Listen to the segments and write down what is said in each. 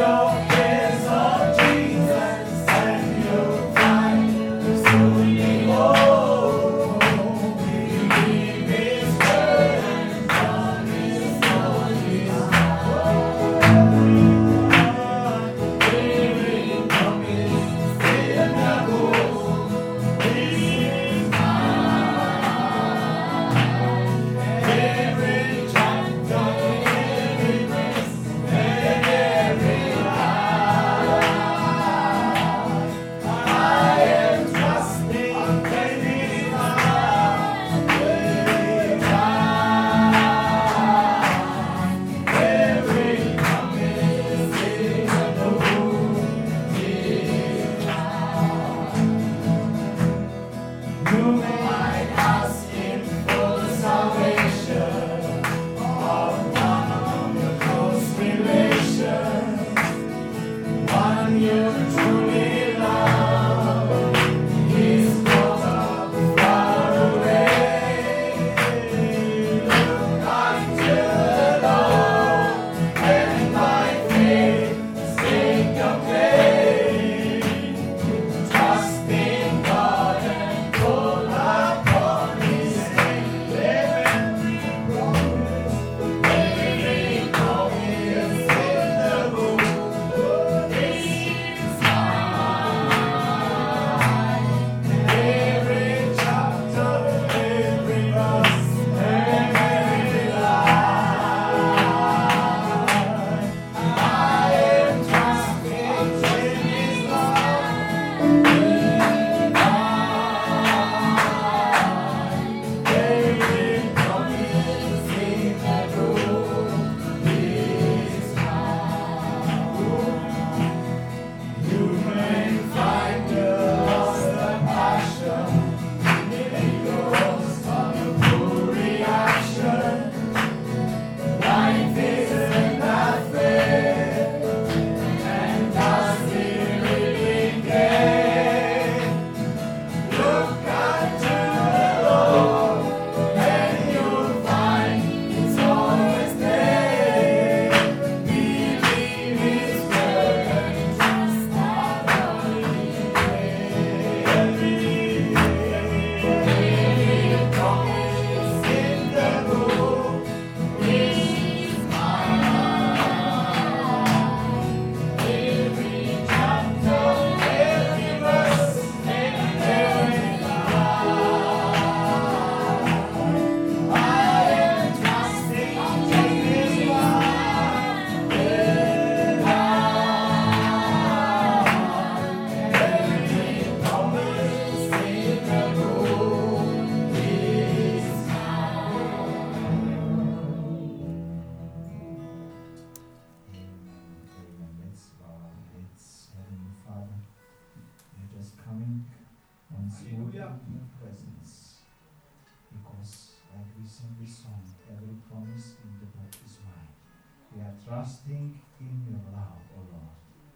trusting in your love, O Lord.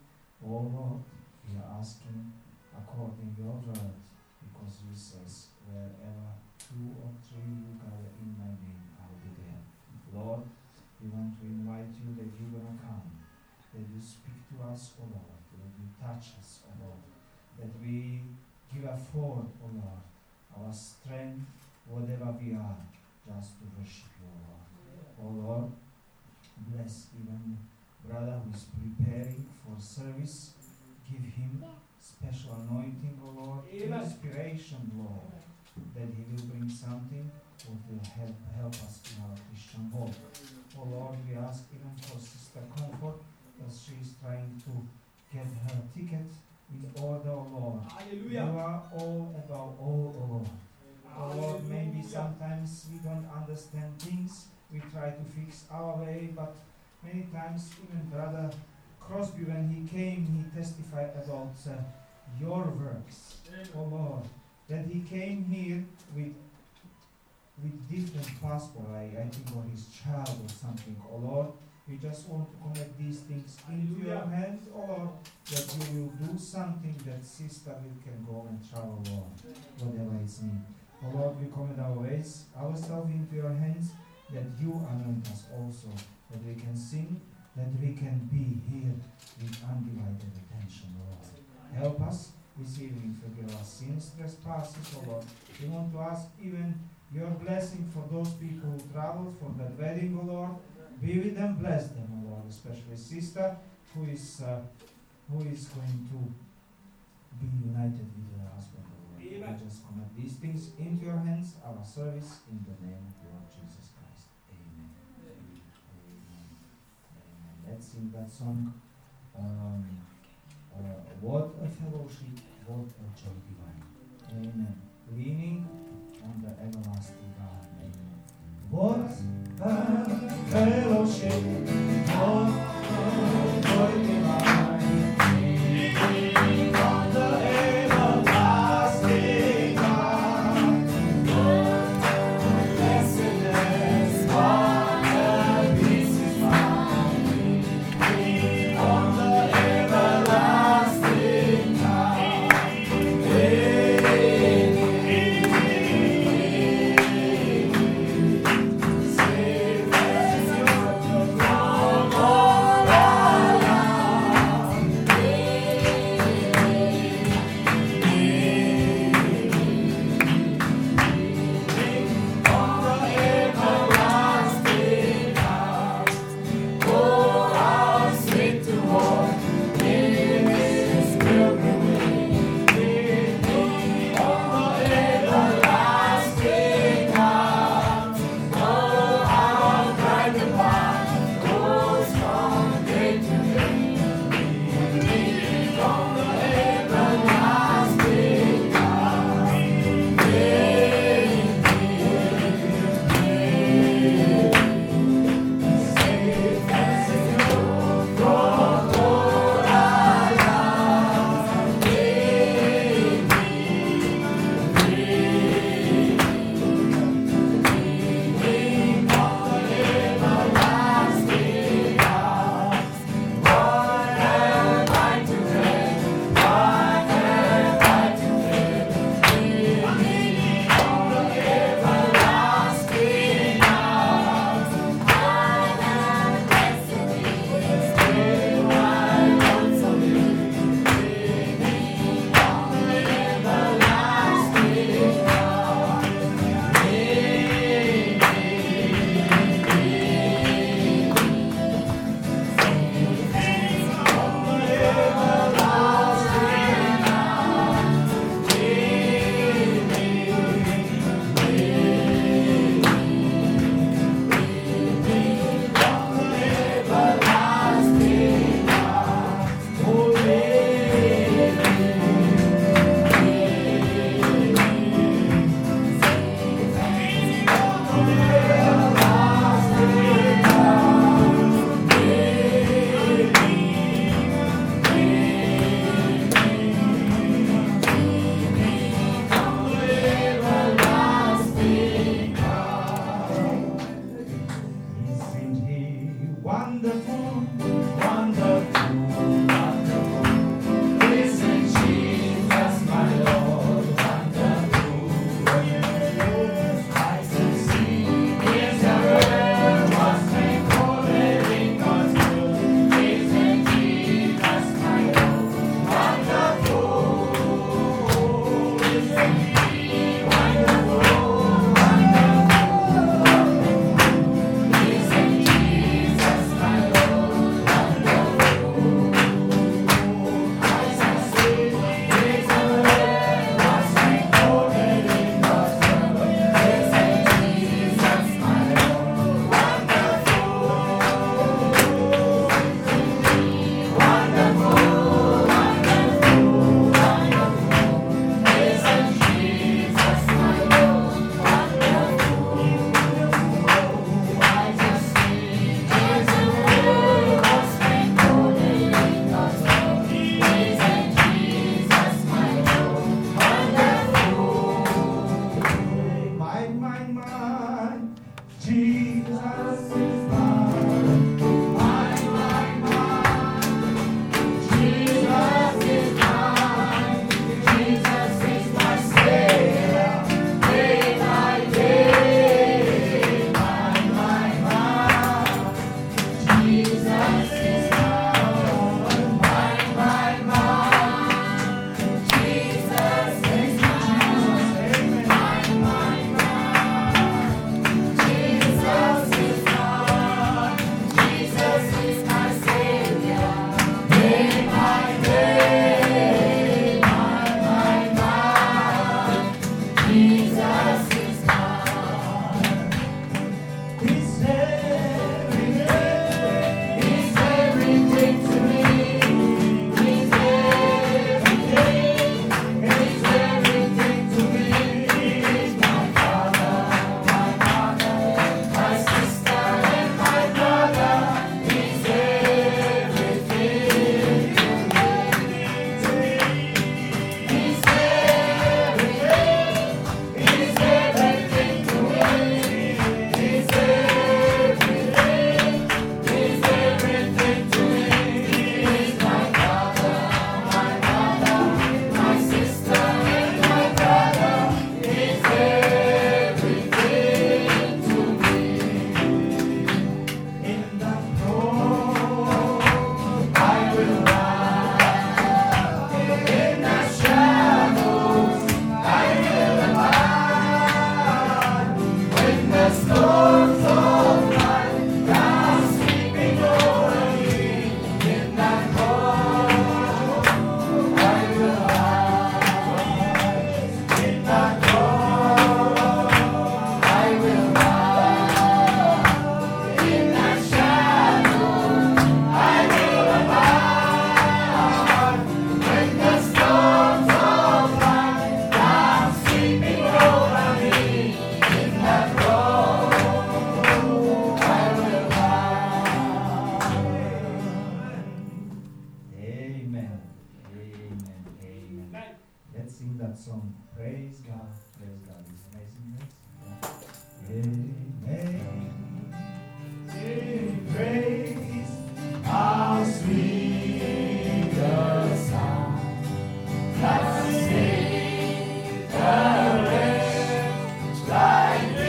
O Lord, we are asking according to your word, because you says, wherever 2 or 3 you gather in my name, I will be there. Lord, we want to invite you that you're going to come, that you speak to us, O Lord, that you touch us, O Lord, that we give forth, O Lord, our strength, whatever we are, just to worship you, O Lord. O Lord, bless even brother who is preparing for service. Give him special anointing, O Lord, inspiration, Lord, that he will bring something that will help us in our Christian walk. O Lord, we ask even for Sister Comfort, as she is trying to get her ticket in order, O Lord. Hallelujah. You are all about all, O Lord. O Lord, maybe sometimes we don't understand things. We try to fix our way, but many times even Brother Crosby, when he came, he testified about your works, O Lord, that he came here with different passport, I think, or his child or something. O Lord, we just want to commit these things into your hands, O Lord, that you will do something that sister can go and travel, Lord, whatever is needed. O Lord, we commit our ways, ourselves into your hands, that you anoint us also, that we can sing, that we can be here this evening, forgive our sins, trespasses, O Lord. We want to ask even your blessing for those people who traveled for that wedding, O Lord. Be with them, bless them, O Lord, especially sister who is going to be united with her husband, O Lord. We just commit these things into your hands, our service, in the name of Lord Jesus Christ. Amen. Amen. Amen. Let's sing that song. What a fellowship, what a joy divine. Amen. Leaning on the everlasting God. Amen. What a fellowship, what a joy divine. Leaning on the everlasting God. What a blessedness, what a peace is mine. Leaning on the that song, Praise God. Praise God is amazing. Amazing praise, how sweet the sound that saved a wretch like me.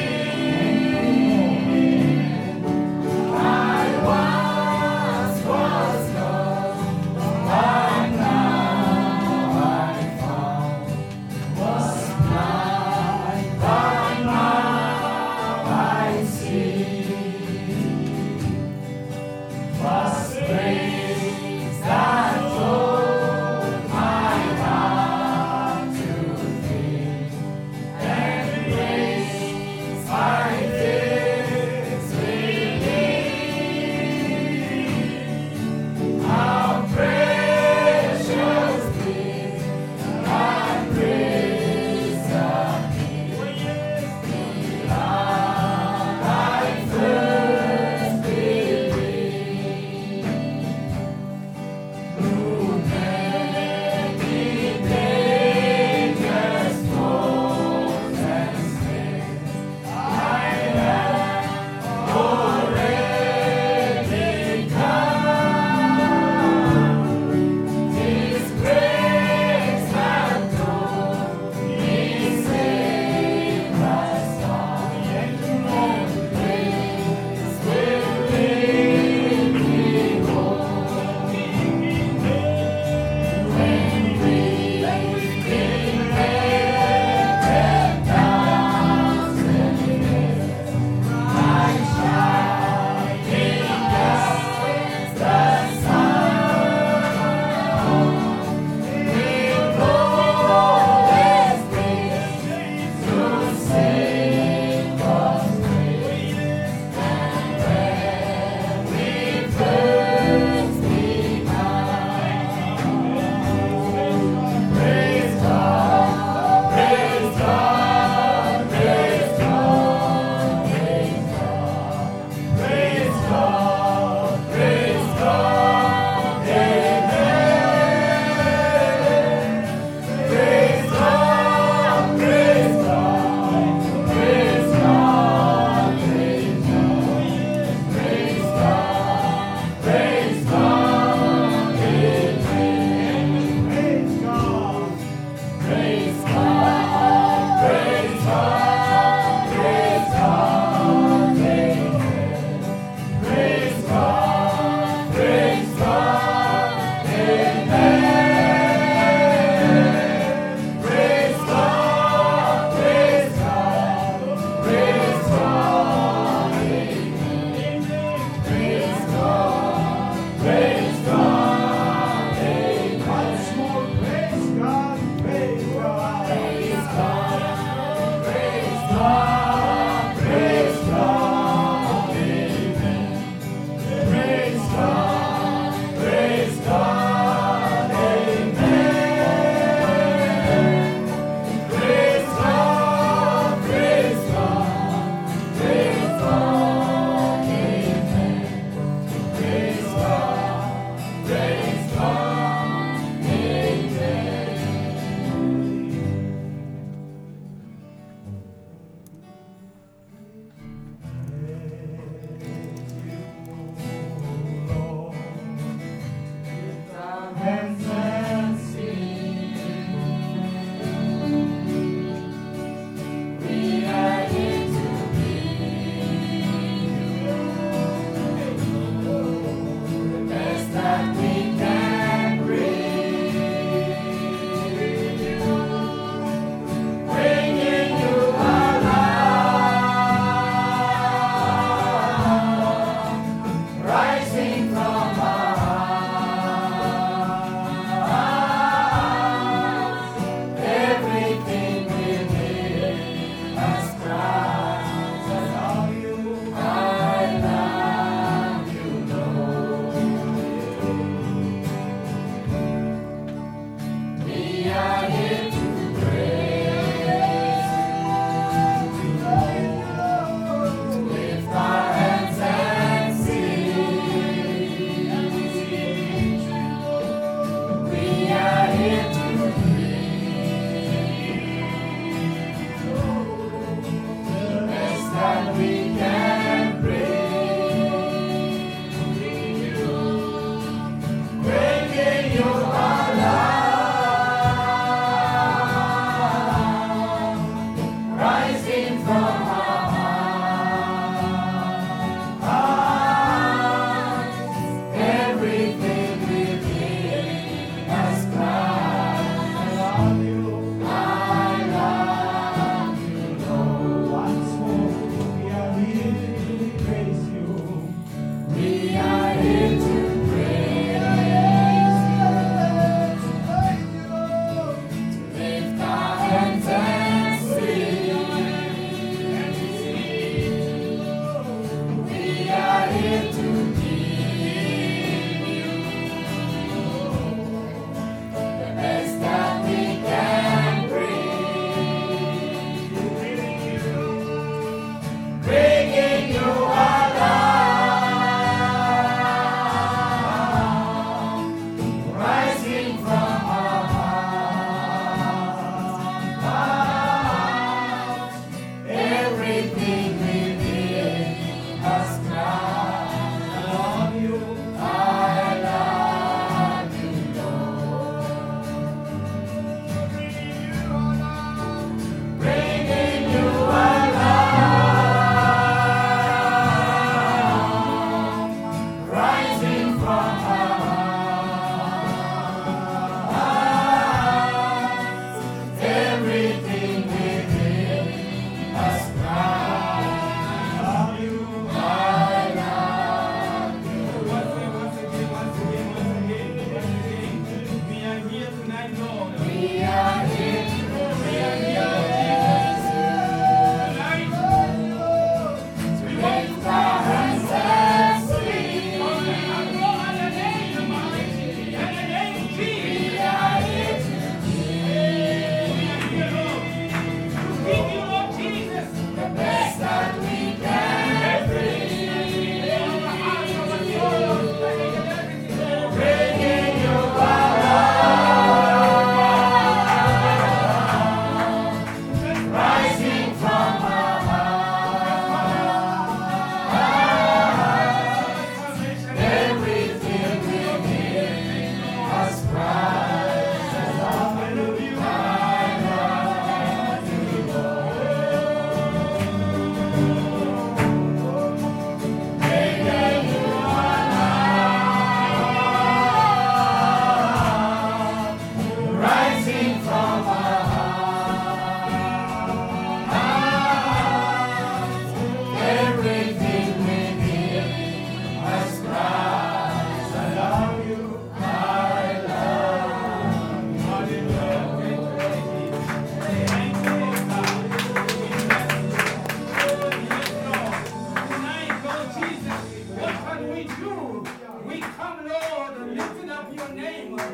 I once was lost, but now I'm found. Was blind, but now I see. Was praise that told my heart to thee, and grace my fears relieved. How precious is thy praise of me, beyond thy first belief. Through many dangers, storms, and snares, I have already come. His grace hath told me safe as all, and grace will lead me home. When we inherit thousands years, my shining as the sun, with glorious grace to sing God's praise, and when we first begun. Praise God, praise God, praise God, praise God, praise God, praise God, amen. Praise God, praise God, praise God, praise God, praise God, praise God, amen. Praise God. Praise God, praise God, praise God, amen. Praise God, praise God, amen. Praise God, praise God, praise God, amen. Praise God, praise God, amen. Once more, praise God, praise God, praise God, praise God, praise God, amen. Praise God, praise God, amen. Praise God, praise God, praise God, amen. Praise God, praise God, rising from our hearts, everything within us cries, I love you, Lord. We are here to praise, lift our hands and sing. We are here to praise.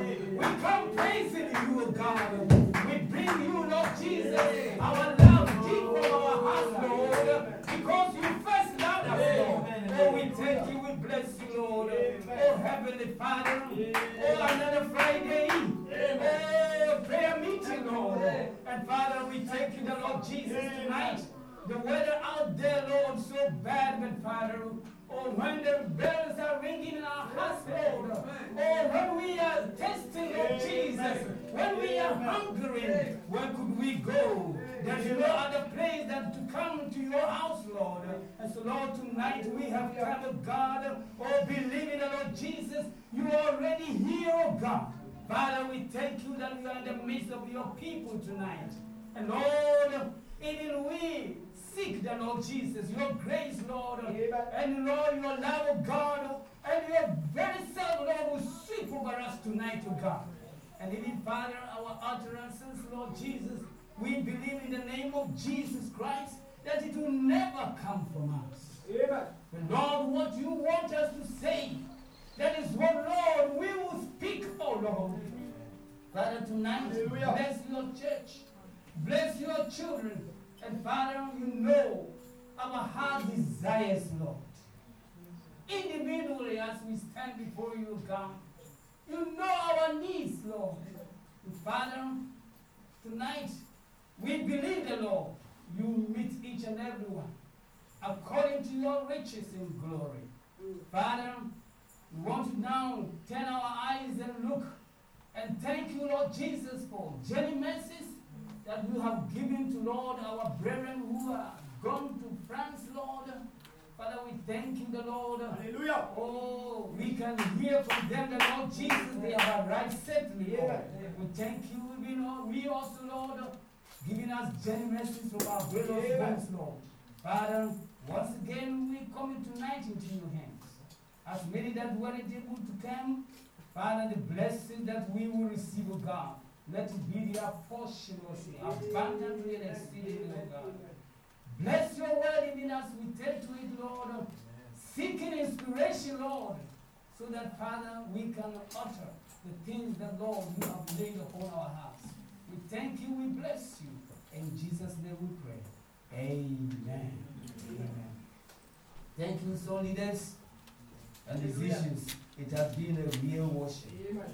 We come praising you, O God. We bring you, Lord Jesus, our love deep from our hearts, Lord, because you first loved us, Lord. Oh, we thank you, we bless you, Lord. Oh, Heavenly Father, oh, another Friday, oh, prayer meeting, Lord. And Father, we thank you, the Lord Jesus, tonight. The weather out there, Lord, so bad, but Father, oh, when the bells are ringing in our hearts, Lord, oh, when we are testing, Lord Jesus, when we are hungry, where could we go? There's no other place than to come to your house, Lord. And so, Lord, tonight we have come, oh God, oh, believing, Lord Jesus, you are already here, oh God. Father, we thank you that you are in the midst of your people tonight. And Lord, even we seek the Lord Jesus, your grace, Lord, and Lord, your love, oh God, and your very self, Lord, will sweep over us tonight, oh God. And even, Father, our utterances, Lord Jesus, we believe in the name of Jesus Christ that it will never come from us. But Lord, what you want us to say, that is what, Lord, we will speak, oh Lord. Father, tonight, bless your church, bless your children, and Father, you know our heart desires, Lord. Individually, as we stand before you, God, you know our needs, Lord. And Father, tonight, we believe the Lord. You meet each and every one according to your riches in glory. Father, we want to now turn our eyes and look and thank you, Lord Jesus, for journey mercies that you have given to, Lord, our brethren who are gone to France, Lord. Father, we thank you, the Lord. Hallelujah. Oh, we can hear from them, the Lord Jesus, they have arrived safely, Lord. We thank you, we also, Lord, giving us journey mercies from our various friends, Lord. Father, once again, we come tonight into your hands. As many that weren't able to come, Father, the blessing that we will receive, O God, let it be their portion, Lord, abundantly and exceedingly, O God. Bless your word even as we take to it, Lord, seeking inspiration, Lord, so that, Father, we can utter the things that, Lord, you have laid upon our hearts. We thank you, we bless you. In Jesus' name we pray. Amen. Amen. Thank you, soul leaders and musicians. It has been a real worship.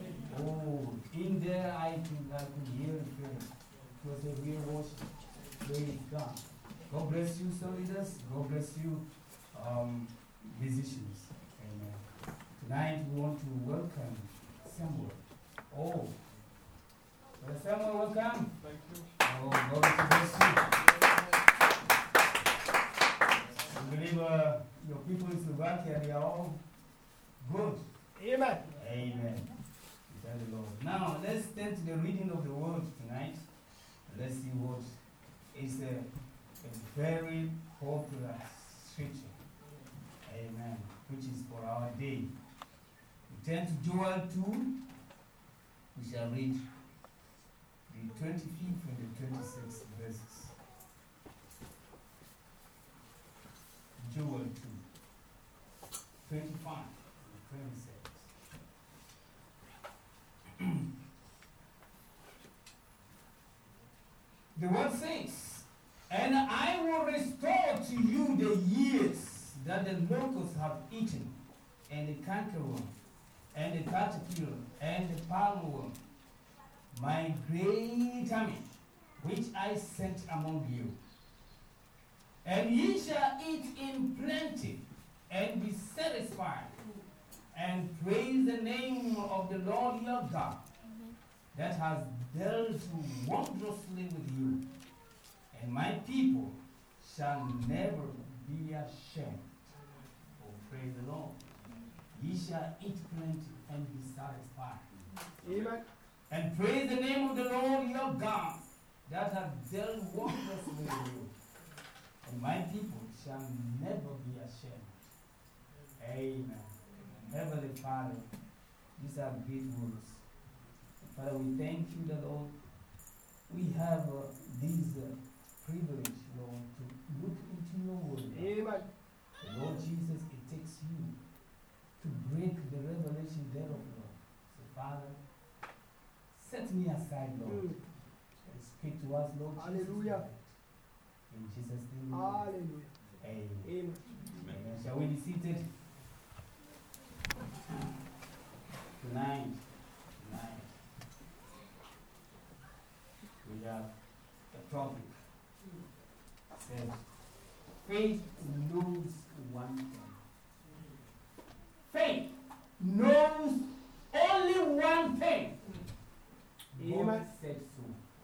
Oh, in there I could hear it. It was a real worship. Praise God. God bless you, soul leaders. God bless you, musicians. Amen. Tonight we want to welcome Samuel. Oh, Brother Samuel, welcome. Thank you. Oh, God bless you. I believe your people in Slovakia, they are all good. Amen. Amen. Thank the Lord. Now, let's turn to the reading of the word tonight. Let's see what is a very popular scripture. Amen. Which is for our day. We turn to Joel 2. We shall read the 25th and the 26th verses. Joel 2. 25 and 26. The word says, and I will restore to you the years that the locusts have eaten, and the cankerworm, and the caterpillar, and the palmerworm, my great army, which I sent among you. And ye shall eat in plenty, and be satisfied, and praise the name of the Lord your God, that has dealt wondrously with you. And my people shall never be ashamed. Oh, praise the Lord. Ye shall eat plenty and be satisfied. Amen. And praise the name of the Lord your God, that has dealt wondrously with you. And my people shall never be ashamed. Amen. Heavenly Father, these are great words. Father, we thank you, the Lord. We have this privilege, Lord, to look into your word. Amen. Lord Jesus, it takes you to break the revelation thereof, Lord. So, Father, set me aside, Lord. Speak to us, Lord. Hallelujah. Jesus. In Jesus' name. Hallelujah. Amen. Amen. Amen. Shall we be seated? Tonight, we have a topic. Said, faith knows one thing. Faith knows only one thing. God Amen. said so.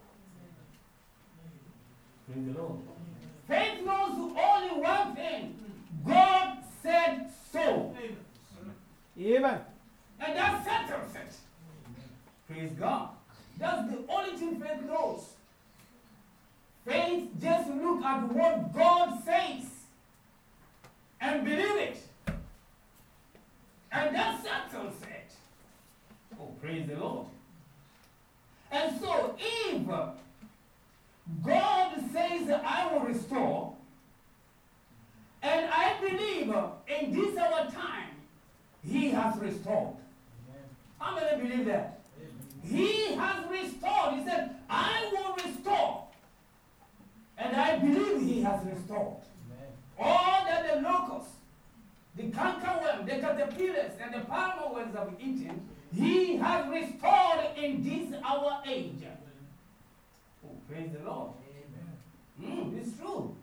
Praise the Lord. Faith knows only one thing. God said so. Amen. And that settles it. Praise God. That's the only thing faith knows. Faith just look at what God says and believe it. And that settles it. Oh, praise the Lord. And so if God says I will restore, and I believe in this our time, He has restored. How many believe that? He has restored. He said, I will restore. And I believe He has restored. All that the locusts, the cankerworm, the caterpillars, and the palmer worms have eaten, He has restored in this our age. Oh, praise the Lord. It's true.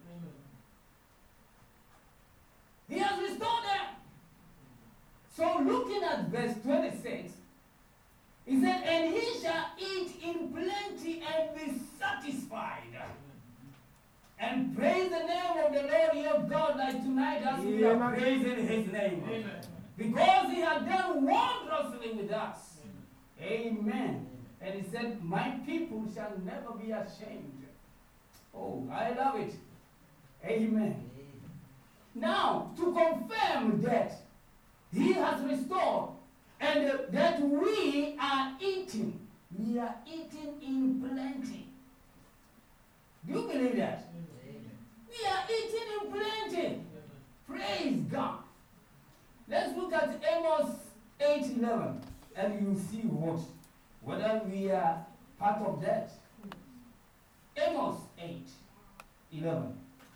He has restored them. So looking at verse 26, he said, and he shall eat in plenty and be satisfied. And praise the name of the Lord your God like tonight as we are praising His name. Amen. Because He has done wondrously with us. Amen. And He said, my people shall never be ashamed. Oh, I love it. Amen. Now, to confirm that He has restored and that we are eating in plenty. Do you believe that? We are eating in plenty. Praise God. Let's look at Amos 8:11 and you'll see whether we are part of that. Amos 8:11.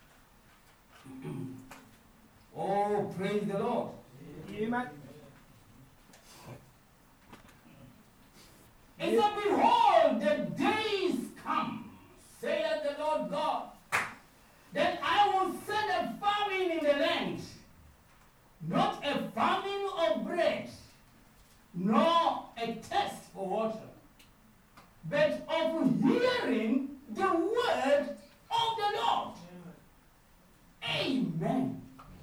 Oh, praise the Lord. Amen. It said, behold, the days come, saith the Lord God, that I will send a famine in the land, not a famine of bread, nor a thirst for water, but of hearing the word of the Lord. Amen.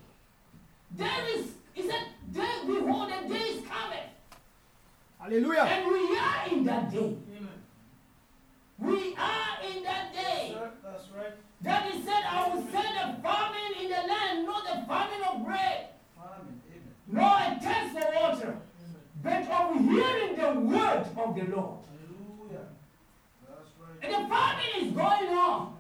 He said, behold, the days cometh. Hallelujah. And we are in that day. Amen. We are in that day. Yes, sir. That's right. That He said, I will send a famine in the land, not a famine of bread, nor a thirst for water, but of hearing the word of the Lord. Hallelujah. That's right. And the famine is going on.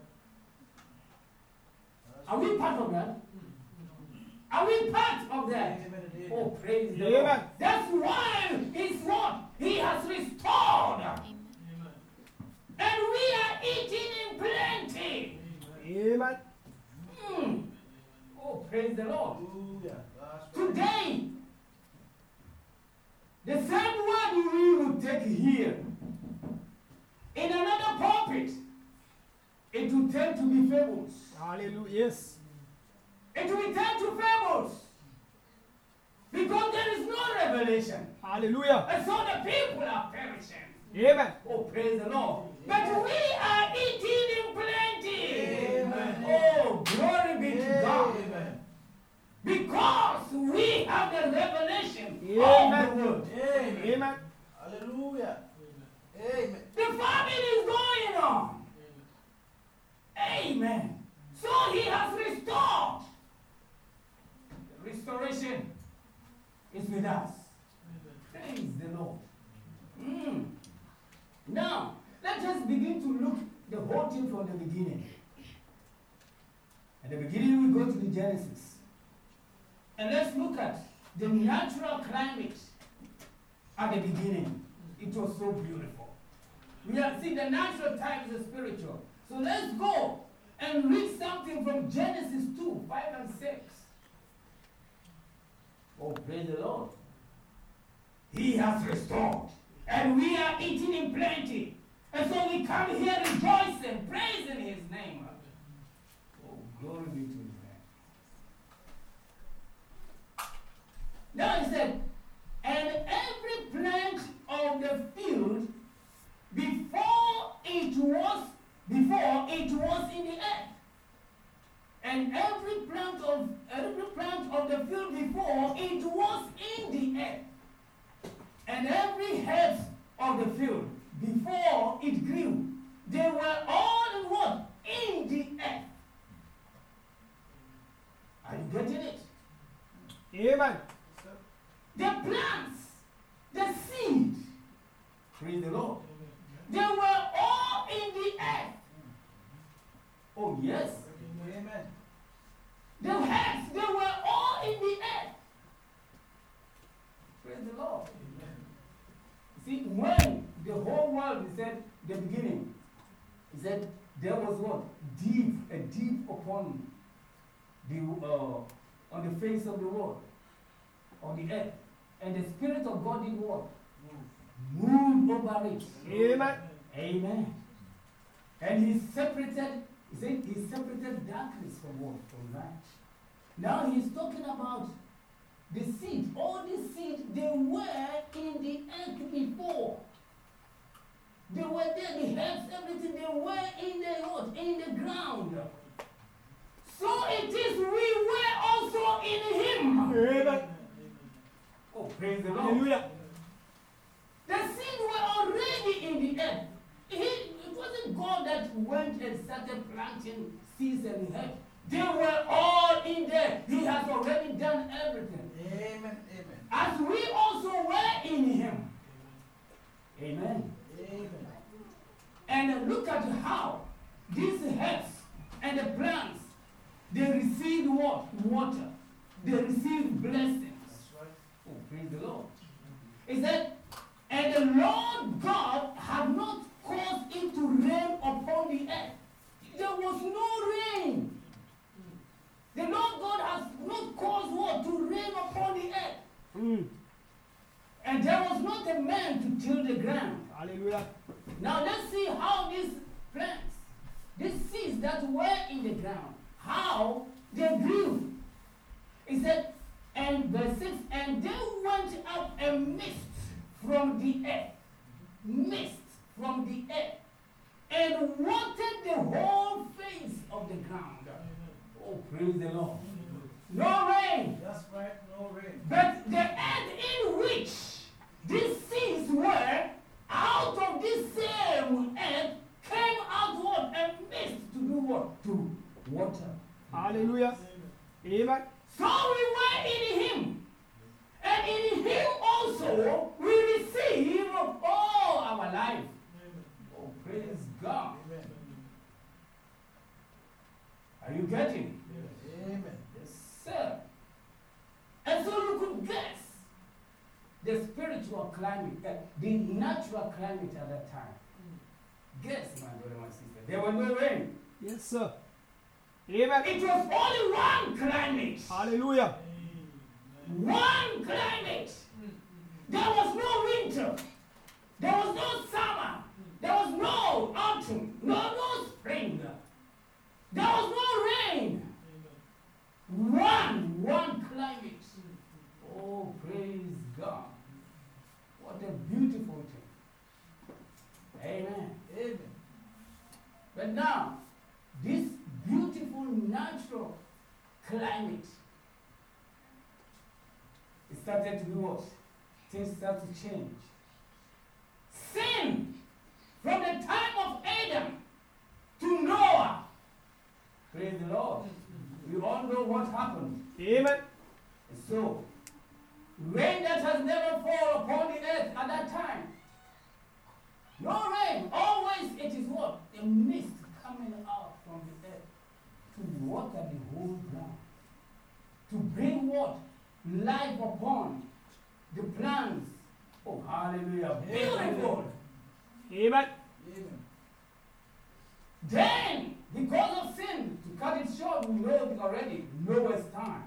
Are we part of that? Are we part of that? Oh, praise the Lord. That's why it's what? He has restored. And we are eating in plenty. Amen. Oh, praise the Lord. Hallelujah. Today, the same word we will take here, in another pulpit, it will tend to be fables. Hallelujah. Yes. It will turn to fables. Because there is no revelation. Hallelujah. And so the people are perishing. Amen. Oh, praise the Lord. But we are eating in plenty. Amen. Oh, glory be to God. Amen. Because we have the revelation Amen. of the word. Amen. Amen. Hallelujah. Amen. The famine is going on. Amen. So He has restored. The restoration is with us. Praise the Lord. Now, let us begin to look the whole thing from the beginning. At the beginning, we go to the Genesis. And let's look at the natural climate at the beginning. It was so beautiful. We are see the natural type is the spiritual. So let's go and read something from Genesis 2, 5 and 6. Oh, praise the Lord. He has restored, and we are eating in plenty. And so we come here rejoicing, praising his name. Oh, glory be to his name. Now he said, and every plant of the field before it was in the earth. And every plant of the field before it was in the earth. And every herb of the field before it grew, they were all in what? In the earth. Are you getting it? Amen. The plants, the seed, praise the Lord, they were all in the earth. Oh yes. Amen. The heads, they were all in the earth. Praise the Lord. See, when the whole world, he said, the beginning, he said, there was what? A deep upon on the face of the world, on the earth. And the Spirit of God did what? Moved over it. Amen. Amen. And he separated, he said, he separated darkness from what? From light. Now he's talking about the seed. All the seed, they were in the earth before. They were there, the herbs, everything, they were in the what? In the ground. So it is, we were also in him. Amen. Oh, praise the Lord. Hallelujah. The seed were already in the earth. It wasn't God that went and started planting seeds and herbs. They were all in there. He has already done everything. Amen. Amen. As we also were in him. Amen. Amen. And look at how these herbs and the plants, they received what? Water. They received blessings. That's right. Oh, praise the Lord. It said, and the Lord God had not caused it to rain upon the earth. There was no rain. The Lord God has not caused what? To rain upon the earth. And there was not a man to till the ground. Hallelujah. Now let's see how these plants, these seeds that were in the ground, how they grew. It said, and verse 6, and they went up a mist from the earth, mist from the earth, and watered the whole face of the ground. Oh, praise the Lord. No rain. That's right. No rain. But the earth in which these seeds were, out of this same earth came out what? A mist to do what? To water. Hallelujah. Amen. So we were in him. And in him also we receive all our life. Oh, praise God. Are you getting? Amen. Yes, sir. And so you could guess the spiritual climate, the natural climate at that time. Guess, my brother, my sister. There was no rain. Yes, sir. Amen. It was only one climate. Hallelujah. One climate. There was no winter. There was no summer. There was no autumn. No spring. There was no rain. One climate. Oh, praise God. What a beautiful thing. Amen. Amen. But now, this beautiful natural climate, it started to do what? Things start to change. Sin, from the time of Adam to Noah. Praise the Lord. We all know what happened. Amen. So, rain that has never fallen upon the earth at that time. No rain. Always it is what? A mist coming out from the earth to water the whole ground. To bring what? Life upon the plants. Oh, hallelujah. Beautiful. Amen. we know it already, Noah's time.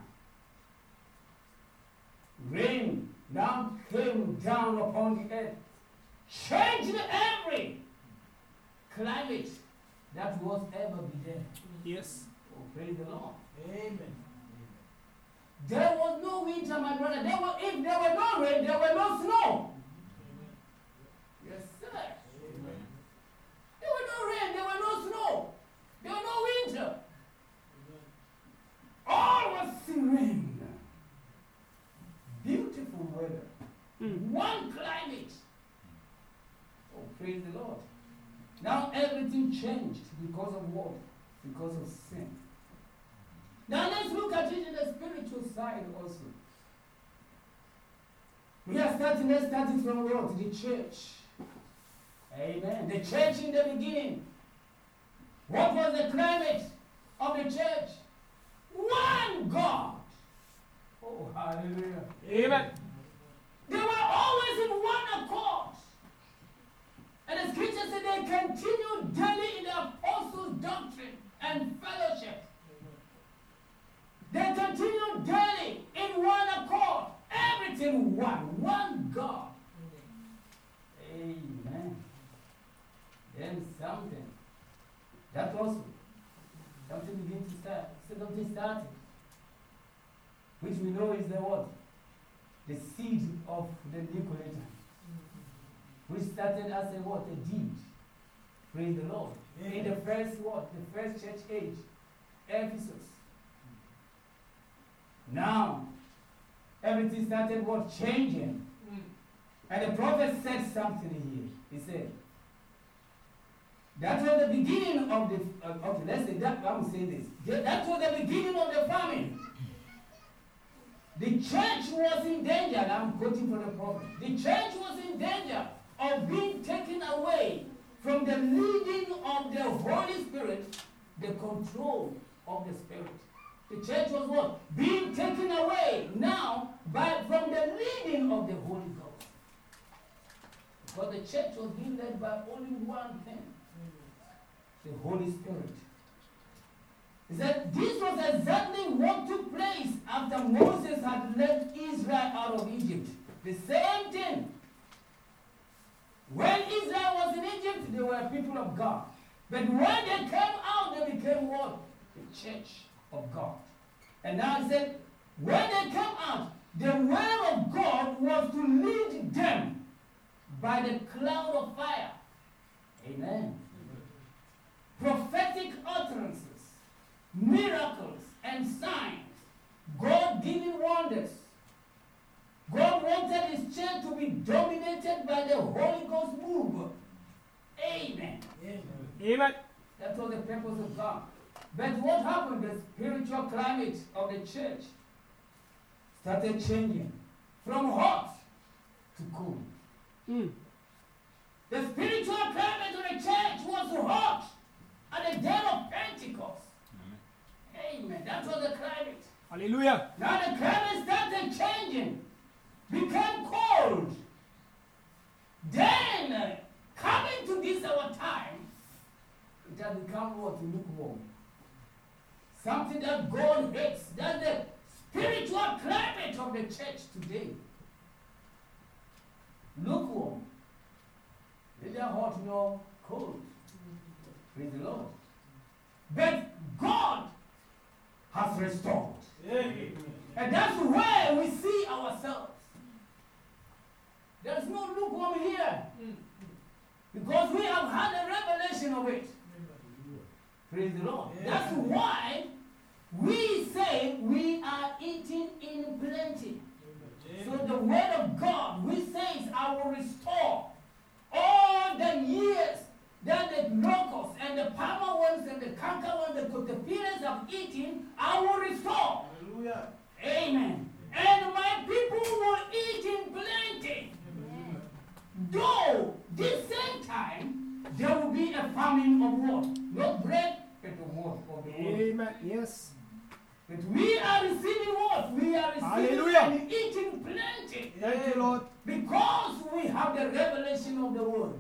Rain now came down upon the earth, changed every climate that was ever be there. Yes. Oh, praise the Lord. Amen. There was no winter, my brother. If there were no rain, there were no snow. Yes, sir. Amen. There were no rain, there were no snow. There was no winter. All was serene. Beautiful weather. One climate. Oh, praise the Lord. Now everything changed because of what? Because of sin. Now let's look at it in the spiritual side also. Let's start from what? The church. Amen. The church in the beginning. What was the climate of the church? One God. Oh, hallelujah. Amen. They were always in one accord. And the scripture said they continued daily in the apostles' doctrine and fellowship. They continued daily in one accord. Everything one God. Amen. Then something. That also. Something begins to start. Something started. Which we know is the what? The seed of the Nicolaitans. Which started as a what? A deed. Praise the Lord. In the first what? The first church age. Ephesus. Now, everything started what? Changing. And the prophet said something here. He said, that was the beginning of the, let's say that, I'm saying this. That was the beginning of the famine. The church was in danger. I'm quoting from the prophet. The church was in danger of being taken away from the leading of the Holy Spirit, the control of the Spirit. The church was what? Being taken away now from the leading of the Holy Ghost. Because the church was being led by only one thing, the Holy Spirit. He said this was exactly what took place after Moses had led Israel out of Egypt. The same thing. When Israel was in Egypt, they were people of God. But when they came out, they became what? The church of God. And now he said, when they came out, the word of God was to lead them by the cloud of fire. Amen. Prophetic utterances, miracles, and signs, God-given wonders. God wanted his church to be dominated by the Holy Ghost move. Amen. Amen. That was the purpose of God. But what happened? The spiritual climate of the church started changing from hot to cool. The spiritual climate of the church was hot at the day of Pentecost. Amen. That was the climate. Hallelujah. Now the climate started changing, became cold. Then, coming to this our time, it has become what? Lukewarm. Something that God hates. That's the spiritual climate of the church today. Lukewarm. Neither hot nor cold. Praise the Lord. But God has restored. Amen. And that's where we see ourselves. There's no lukewarm here. Because we have had a revelation of it. Praise the Lord. That's why we say we are eating in plenty. So the word of God, which says, I will restore all the years that the locusts and the palmer worms and the canker worms, the caterpillars have eaten, I will restore. Hallelujah. Amen. And my people will eat in plenty. Amen. Though this same time there will be a famine of what? Not bread, but the word of the word. Amen. Yes. But we are receiving what? We are receiving Hallelujah. and eating plenty. Thank you, Lord. Because we have the revelation of the word.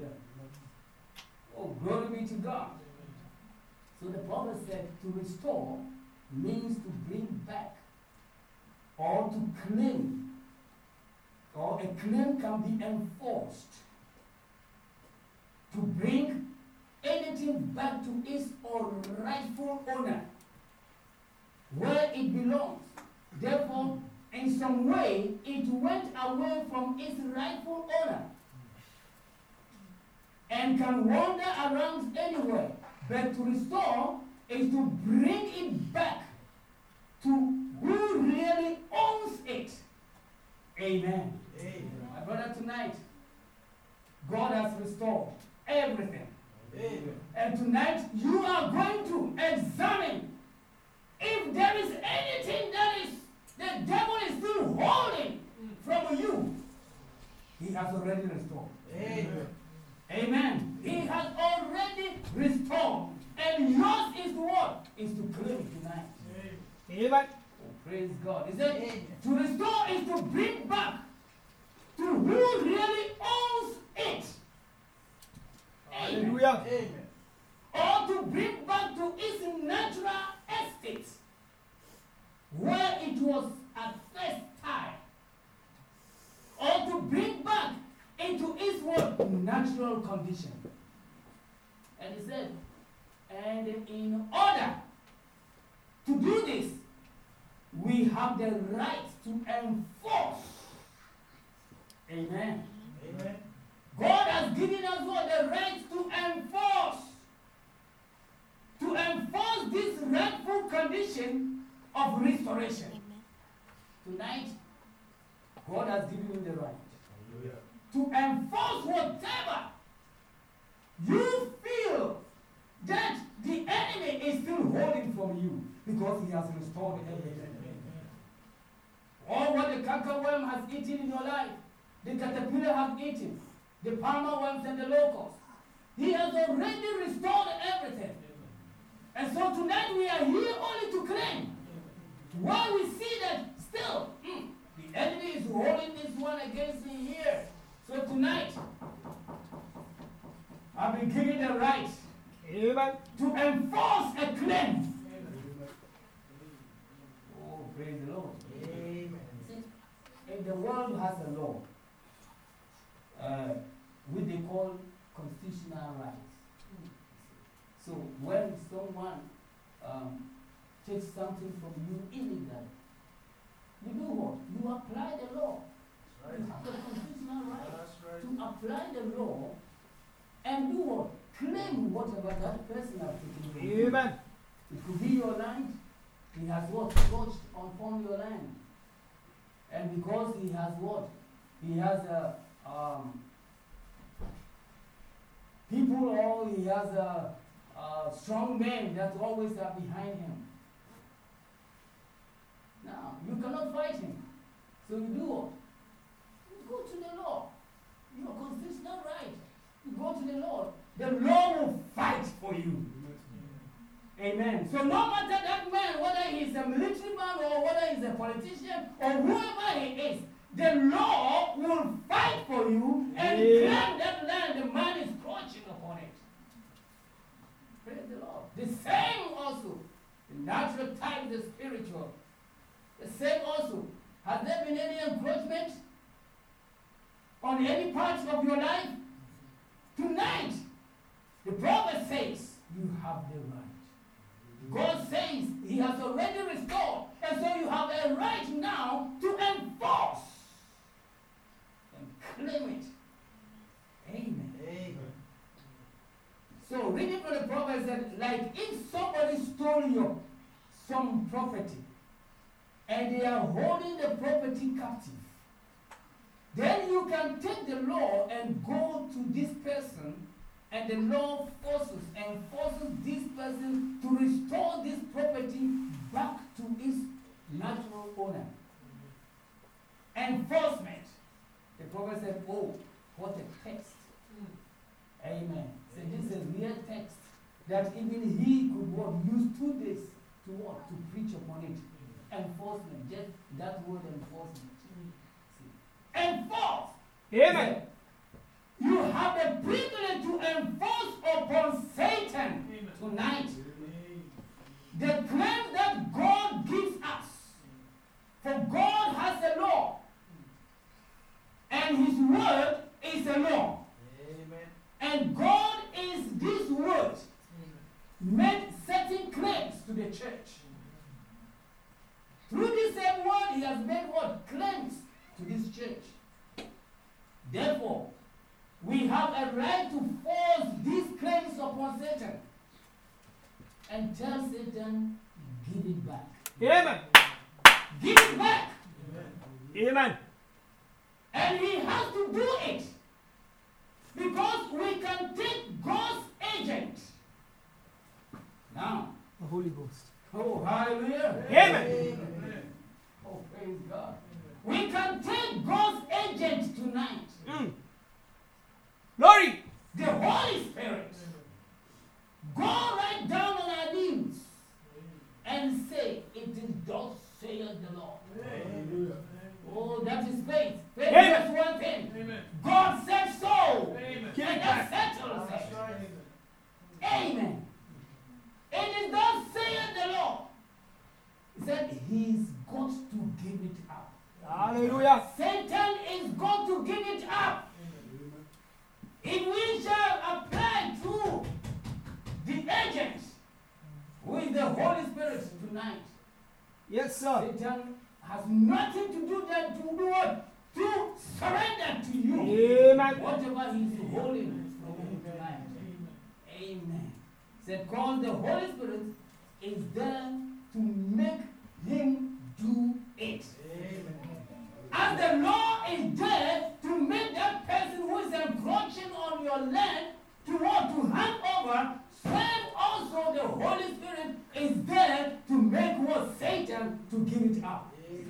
Oh, glory be to God. So the prophet said to restore means to bring back or to claim, or a claim can be enforced to bring anything back to its rightful owner, where it belongs. Therefore, in some way, it went away from its rightful owner and can wander around anywhere. But to restore is to bring it back to who really owns it. Amen. Amen. My brother, tonight, God has restored everything. Amen. And tonight, you are going to examine if there is anything that is the devil is still holding from you. He has already restored. Amen. Amen. He has already restored. And yours is what? Is to claim it tonight. Amen. Oh, praise God. Is it? To restore is to bring back to who really owns it. Amen. Hallelujah. Amen. Or to bring back to its natural estate, where it was at first time. Or to bring back into its what? Natural condition. And he said, and in order to do this, we have the right to enforce. Amen. Amen. God has given us what? The right to enforce. To enforce this rightful condition of restoration. Tonight, God has given you the right to enforce whatever you feel that the enemy is still holding from you, because he has restored everything. All what the cankerworm has eaten in your life, the caterpillar has eaten, the palmer worms and the locusts, he has already restored everything. And so tonight we are here only to claim. While we see that still, the enemy is holding this one against me here. So tonight, I've been given the right Amen. to enforce a claim. Oh, praise the Lord. Amen. See, if the world has a law, which they call constitutional rights. So when someone takes something from you illegally, you do what? You apply the law. Right. You have the constitutional right That's right. to apply the law and do what? Claim whatever that person has taken from you. Amen. It could be your land. He has what? Touched upon your land. And because he has what? He has people, or he has strong men that always are behind him. Now, you cannot fight him. So you do what? You go to the law. Your constitutional right. You go to the Lord. The law will fight for you. Amen. So no matter that man, whether he's a military man or whether he's a politician or whoever he is, the law will fight for you and claim that land the man is crouching upon it. Praise the Lord. The same also, the natural type, the spiritual. The same also. Has there been any encroachment on any part of your life? Tonight, the prophet says, you have the right. God says he has already restored, and so you have a right now to enforce and claim it. Amen. Amen. So reading from the prophets said, like if somebody stole some property and they are holding the property captive, then you can take the law and go to this person, and the law enforces this person to restore this property back to its natural owner. Enforcement. The prophet said, oh, what a text. Amen. So this is a real text that even he could use 2 days to what? To preach upon it. Enforcement. Just that word enforcement. Enforce. Amen. You have the privilege to enforce upon Satan tonight the claim that God And God is this word made certain claims to the church. Through this same word, he has made what? Claims to this church. Therefore, we have a right to force these claims upon Satan and tell Satan, give it back. Amen. Give it back. Amen. And he has to do it because we can take God's agent. Now, The Holy Ghost. oh, hallelujah. Amen. Oh, praise God. We can take God's agent tonight, Glory. the Holy Spirit. Go right down on our knees and say, it is thus saith the Lord. Oh, that is faith. Faith Amen. is one thing. Amen. God said so. Amen. Give And it that back. settles it. Amen. It is thus saith the Lord. He said he's got to give it up. Hallelujah. Satan is going to give it up. If we shall apply to the agent, who is the Holy Spirit tonight, Yes, sir. Satan has nothing to do than to do what? To surrender to you. Amen. Whatever he's holding from you tonight. Amen. Said, cause the Holy Spirit is there to make him do it. As the law is there to make that person who is encroaching on your land to what? To hand over, same also the Holy Spirit is there to make what? Satan to give it up.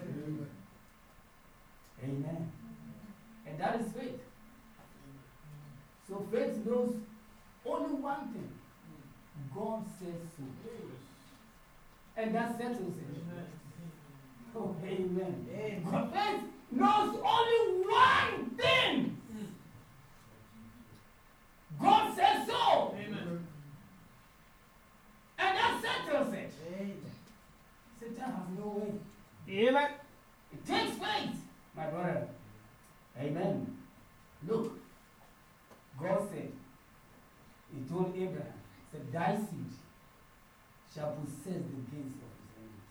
Amen. And that is faith. So faith knows only one thing. God says so. And that settles it. Oh, amen. God faith knows only one thing. God says so. Amen. And that settles it. Satan has no way. Amen. It takes faith, my brother. Amen. Look, God said, he told Abraham, said, thy seed shall possess the gates of his enemies.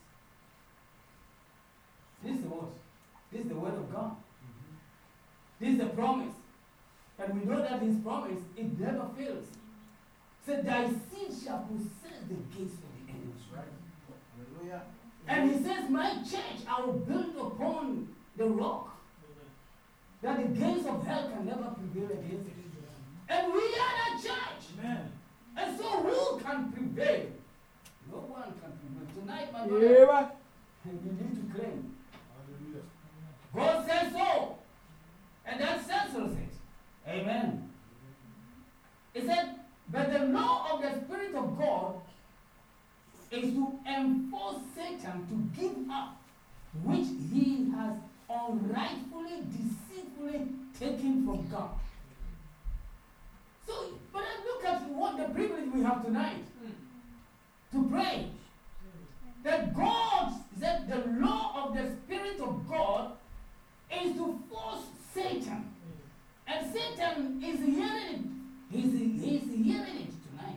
This is what? This is the word of God. This is the promise. And we know that his promise, it never fails. Said, thy seed shall possess the gates of the enemies. Right. And he says, my church I will build upon the rock, that the gates of hell can never prevail against it. And we are the church. Amen. And so who can prevail? No one can prevail. Tonight, my brother, Amen. you need to claim. Hallelujah. God says so. And that settles it. Amen. He said, but the law of the Spirit of God is to enforce Satan to give up, which he has unrightfully, deceitfully taken from God. So, but then look at what the privilege we have tonight to pray. That God said the law of the Spirit of God is to force Satan. And Satan is hearing it. He's hearing it tonight.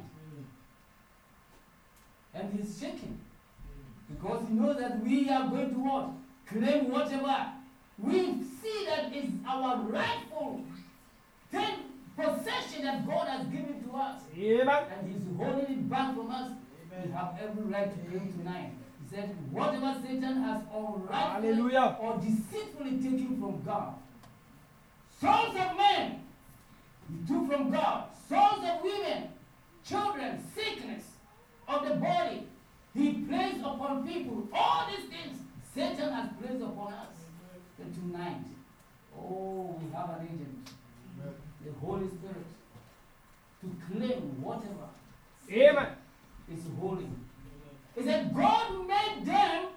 And he's shaking. Because he knows that we are going to what? Claim whatever. We see that it's our rightful possession that God has given to us. Amen. And he's holding it back from us. We have every right to claim tonight. He said, whatever Satan has unrightfully Hallelujah. or deceitfully taken from God, souls of men, he took from God. Souls of women, children, sickness of the body, he placed upon people. All these things Satan has placed upon us. And tonight, oh, we have an agent, the Holy Spirit, to claim whatever Amen. is holy. He said, God made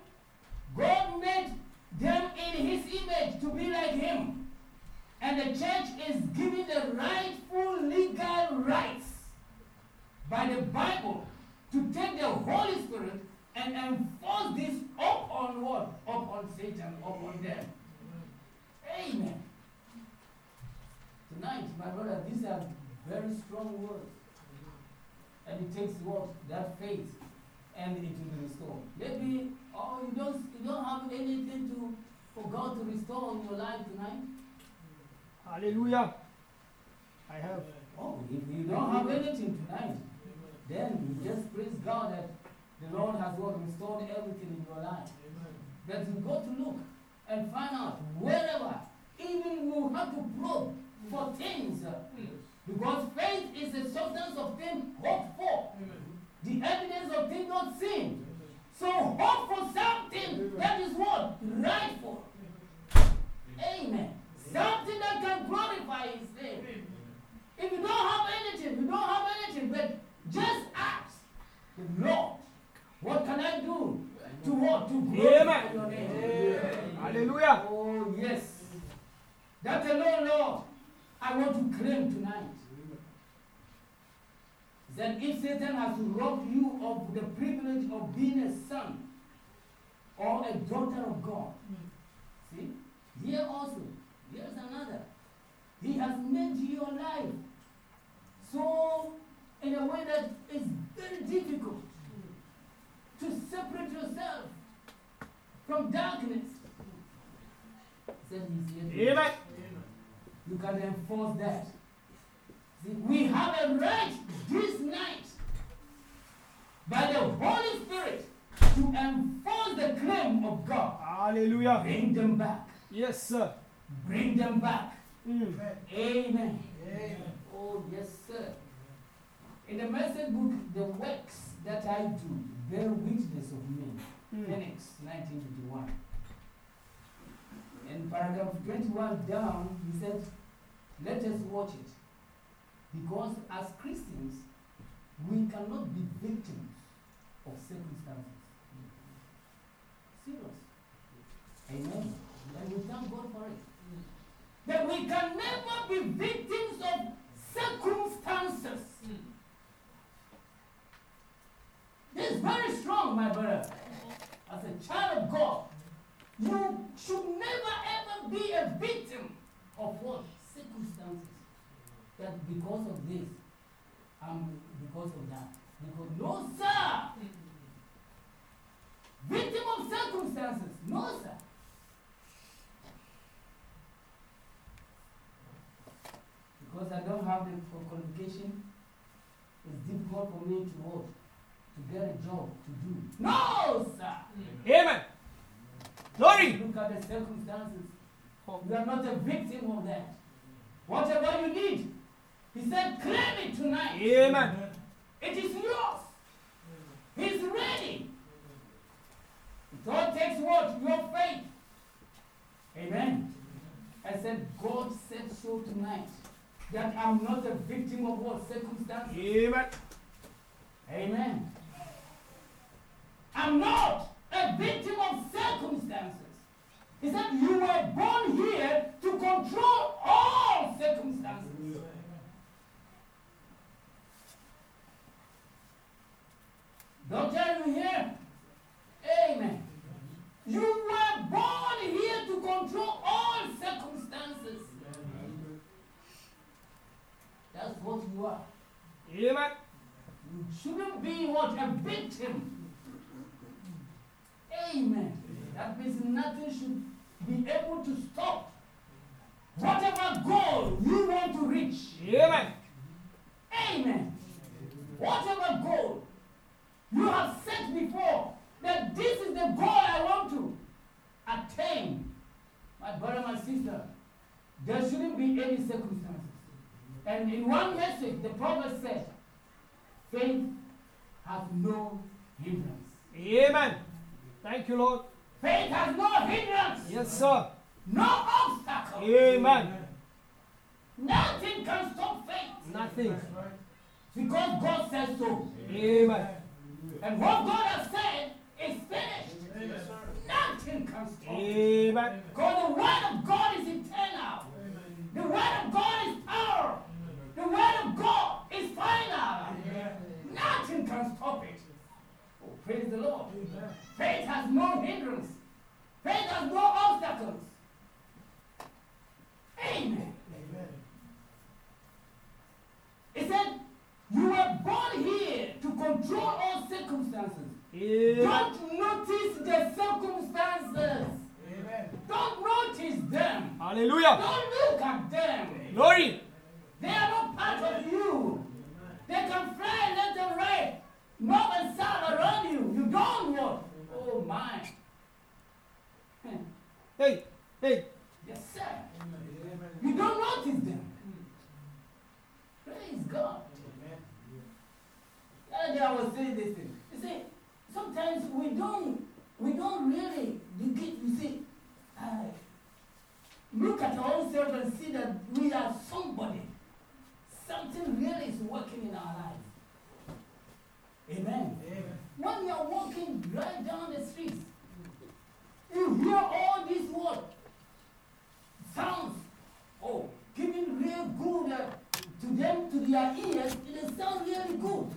them in his image to be like him. And the church is given the rightful legal rights by the Bible to take the Holy Spirit and enforce this upon what? Upon Satan, upon them. Amen. Tonight, my brother, these are Very strong words. And it takes what? That faith, and it will be restored. Maybe you don't have anything for God to restore in your life tonight. Hallelujah. I have. Oh, if you don't have anything tonight, then you just praise God that the Lord has restored everything in your life. But you got to look and find out wherever, even you have to probe for things. Because faith is the substance of things hoped for, the evidence of things not seen. So hope for something that is what? Rightful. Amen. Something that can glorify His name. If you don't have anything, but just ask the Lord, what can I do to what? To glorify your name. Hallelujah. Oh, yes. That alone, Lord, I want to claim tonight. That if Satan has robbed you of the privilege of being a son or a daughter of God, see, here also, here's another. He has made your life so in a way that is very difficult to separate yourself from darkness. Said he's here. Amen. You can enforce that. See, we have a right this night by the Holy Spirit to enforce the claim of God. Hallelujah. Bring them back. Yes, sir. Bring them back. Mm. Amen. Amen. Oh, yes, sir. In the message book, the works that I do bear witness of me. Phoenix, 1951. In paragraph 21 down, he said, let us watch it. Because as Christians, we cannot be victims of circumstances. Serious. Amen. And we thank God for it. That we can never be victims of circumstances. This is very strong, my brother. As a child of God, you should never ever be a victim of what? Circumstances. That because of this, because of that. Because no, sir. Victim of circumstances. No, sir. Because I don't have the qualification, it's difficult for me to work, to get a job to do. No, sir. Amen. Glory. Look at the circumstances. You are not a victim of that. Whatever you need, he said, claim it tonight. Amen. It is yours. He's ready. It all takes what? Your faith. Amen. I said, God said so tonight. That I'm not a victim of what? Circumstances. Amen. Amen. I'm not a victim of circumstances. He said, you were born here to control all circumstances. Don't you hear? Amen. You were born here to control all circumstances. That's what you are. Amen. You shouldn't be what? A victim. Amen. That means nothing should be able to stop whatever goal you want to reach. Amen. Amen. Whatever goal you have set before, that this is the goal I want to attain. My brother, my sister, there shouldn't be any circumstances. And in one message, the prophet said, faith has no hindrance. Amen. Thank you, Lord. Faith has no hindrance. Yes, sir. No obstacle. Amen. Nothing can stop faith. Nothing. Because God says so. Amen. And what God has said is finished. Nothing can stop. Amen. Because the word of God is eternal. The word of God is power. The word of God is final. Nothing can stop it. Oh, praise the Lord. Faith has no hindrance. Faith has no obstacles. Amen. Amen. Don't notice the circumstances. Amen. Don't notice them. Hallelujah. Don't look at them. Glory. They are not part of you. They can fly left and right, north and south around you. You don't want. Oh my. Hey. Hey. Yes, sir. You don't notice them. Praise God. The other day I was saying this thing. You see, sometimes we don't really, you see, look at ourselves and see that we are somebody. Something really is working in our lives. Amen. Amen. When you are walking right down the streets, you hear all these words, sounds, giving real good to them, to their ears, it sounds really good.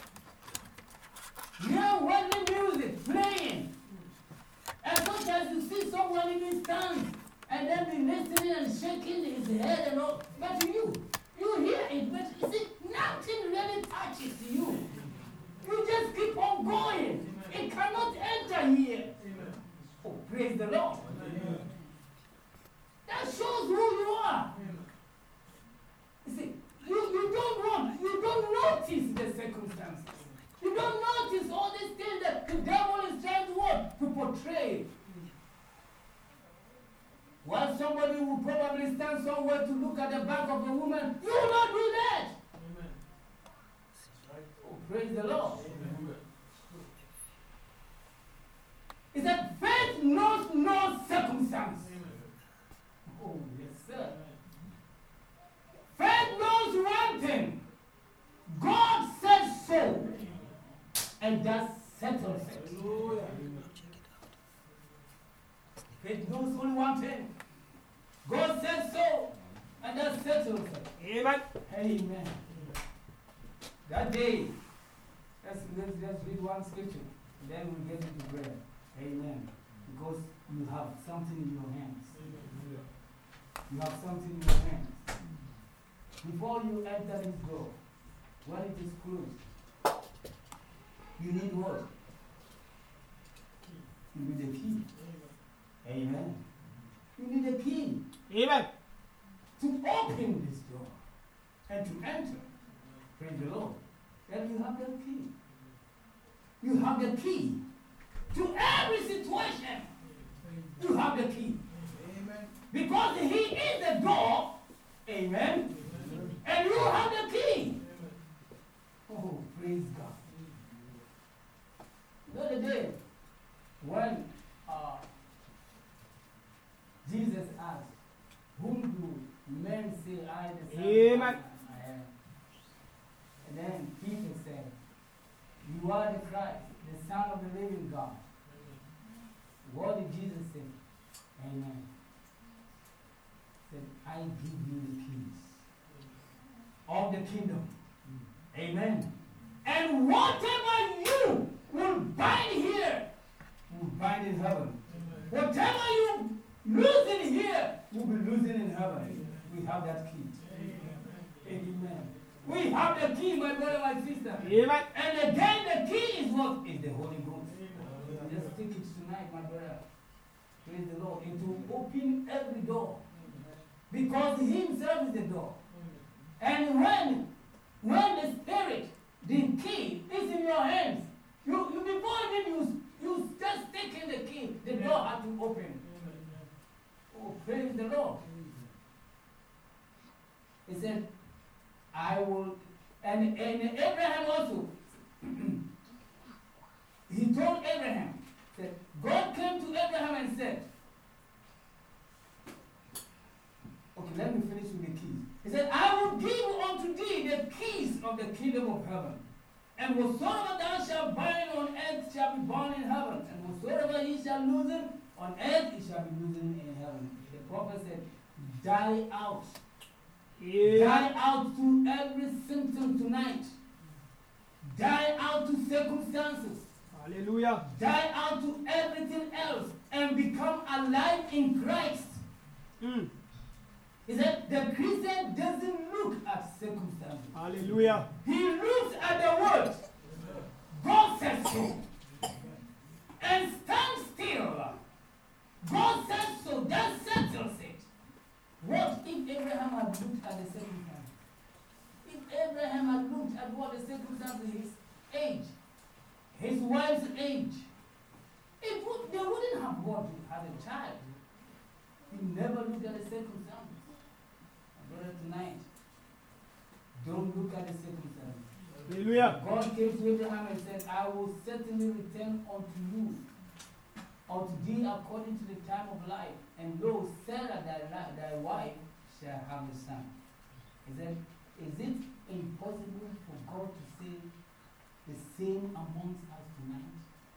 Hear worldly music playing. And sometimes you see someone even stand and then be listening and shaking his head and all. But you hear it, but you see, nothing really touches you. You just keep on going. It cannot enter here. Oh, praise the Lord. That shows who you are. You see, you don't notice the circumstances. You don't notice all these things that the devil is trying to what? To portray. While somebody will probably stand somewhere to look at the back of a woman, you will not do that. Oh, praise the Lord. Is that faith knows no circumstance. Oh, yes, sir. Faith knows one thing. God said so. And that settles it. Faith knows only one thing. God said so. And that settles it. Amen. Amen. That day, let's read one scripture. And then we'll get into prayer. Amen. Because you have something in your hands. You have something in your hands. Before you enter this door, when it is closed, you need what? You need a key. Amen. You need a key Amen. to open this door and to enter. Praise the Lord. Then you have the key. You have the key to every situation. You have the key. Amen. Because He is the door. Amen. And you have the key. Oh, praise God. The other day, when Jesus asked, whom do men say I the Son of Amen. Man I am? And then Peter said, you are the Christ, the Son of the living God. What did Jesus say? Amen. He said, I give you the keys of the kingdom. Amen. And whatever you will bind here, will bind in heaven. Whatever you lose in here, will be losing in heaven. We have that key. Amen. We have the key, my brother, my sister. Amen. And again, the key is what? Is the Holy Ghost. Just take it tonight, my brother. Praise the Lord. And to open every door. Because He Himself is the door. And when the Spirit, the key, is in your hands, you before even you just taking the key, the door has to open. Oh, praise the Lord. He said, I will, and Abraham also, he told Abraham, that God came to Abraham and said, okay, let me finish with the keys. He said, I will give unto thee the keys of the kingdom of heaven. And whatsoever thou shalt bind on earth shall be bound in heaven. And whatsoever ye shall loosen on earth, it shall be loosened in heaven. The prophet said, die out. Yeah. Die out to every symptom tonight. Die out to circumstances. Hallelujah. Die out to everything else and become alive in Christ. Mm. He said the Christian doesn't look at circumstances. Hallelujah. He looks at the word. God says so. circumstances of his age, his wife's age, they wouldn't have wanted to have a child. He never looked at the circumstances. Brother, tonight, don't look at the circumstances. Hallelujah. God came to Abraham and said, I will certainly return unto you, unto thee according to the time of life. And lo, Sarah, thy wife, shall have a son. He said, is it impossible for God to say the same amongst us tonight?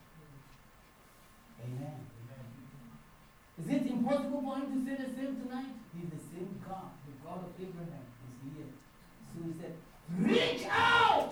Amen. Is it impossible for him to say the same tonight? He's the same God, the God of Abraham is here. So he said, reach out!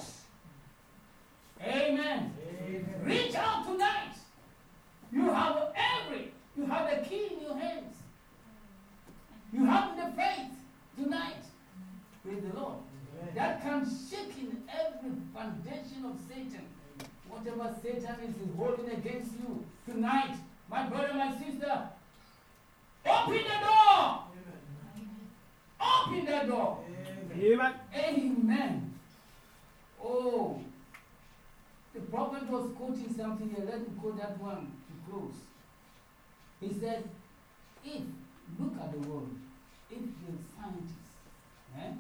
Amen. Amen. Reach out tonight. You have the key in your hands. You have the faith tonight. Praise the Lord. Amen. That can shake in every foundation of Satan. Whatever Satan is holding against you tonight, my brother, my sister, open the door. Amen. Open the door. Amen. Amen. Oh, the prophet was quoting something here. Let me quote that one to close. He said, look at the world, if the scientists,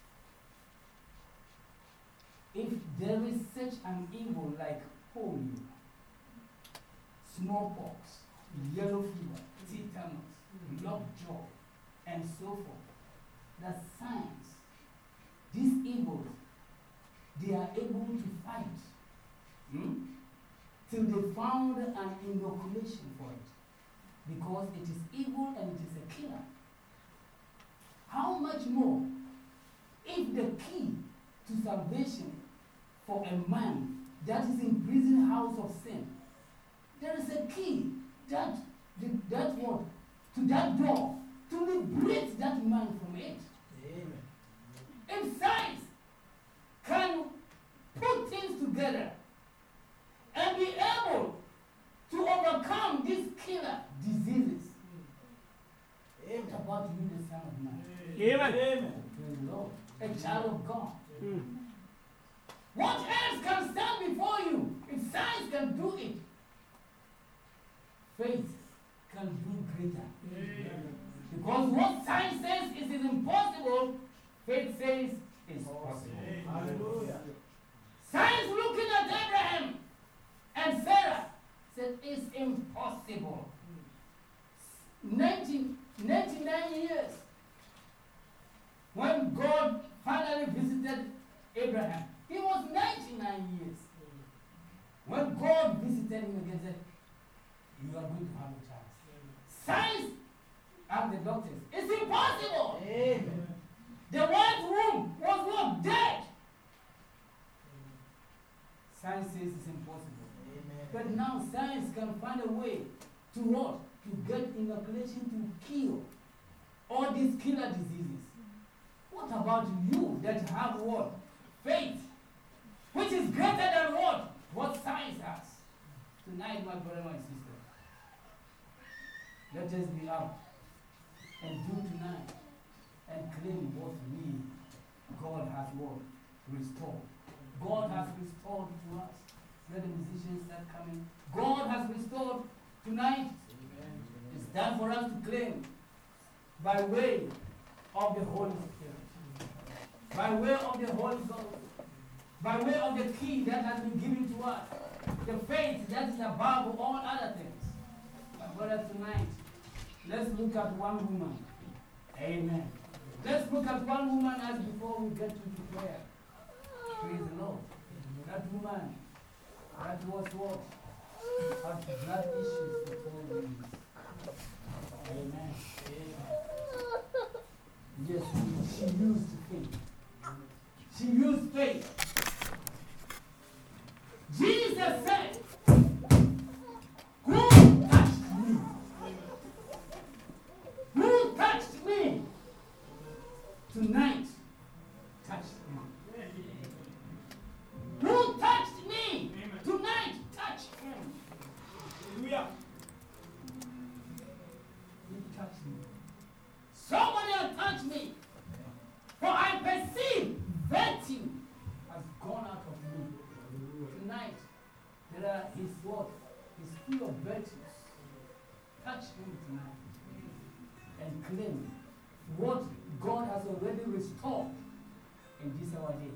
if there is such an evil like polio, smallpox, yellow fever, tetanus, lockjaw, and so forth, that science, these evils, they are able to fight till they found an inoculation for it, because it is evil and it is a killer. How much more if the key to salvation for a man that is in prison house of sin, there is a key that what to that door to liberate that man from it. Amen. If science can put things together and be able to overcome these killer diseases, what about you, the Son of Man? Amen. Amen. Praise the Lord. A child of God. What else can stand before you? If science can do it, faith can do greater. Because what science says is impossible, faith says is possible. Hallelujah. Science looking at Abraham and Sarah said it's impossible. 99 years. When God finally visited Abraham, he was 99 years. When God visited him again, said, you are going to have a child. Science and the doctors, it's impossible. Amen. The wife's womb was not dead. Science says it's impossible. Amen. But now science can find a way to what? To get inoculation to kill all these killer diseases. What about you that have what? Faith, which is greater than what? What science has. Tonight, my brother, my sister, let us be up and do tonight and claim what God has what? Restored. God has restored to us. Let the musicians start coming. God has restored tonight. It's time for us to claim by way of the Holy Spirit, by way of the Holy Ghost, by way of the key that has been given to us, the faith that is above all other things. My brother, tonight, let's look at one woman. Amen. Let's look at one woman as before we get into prayer. Praise the Lord. That woman, that was what? Had blood issues for 4 years. Amen. Yes, she used faith. She used faith. Jesus said, who touched me? Who touched me? Tonight, touched me. Who touched me? Tonight, touch him. Hallelujah. He touched me. Somebody has touched me. For I perceive virtue has brother, he's what? He's full of virtues. Touch him tonight and claim what God has already restored in this our day.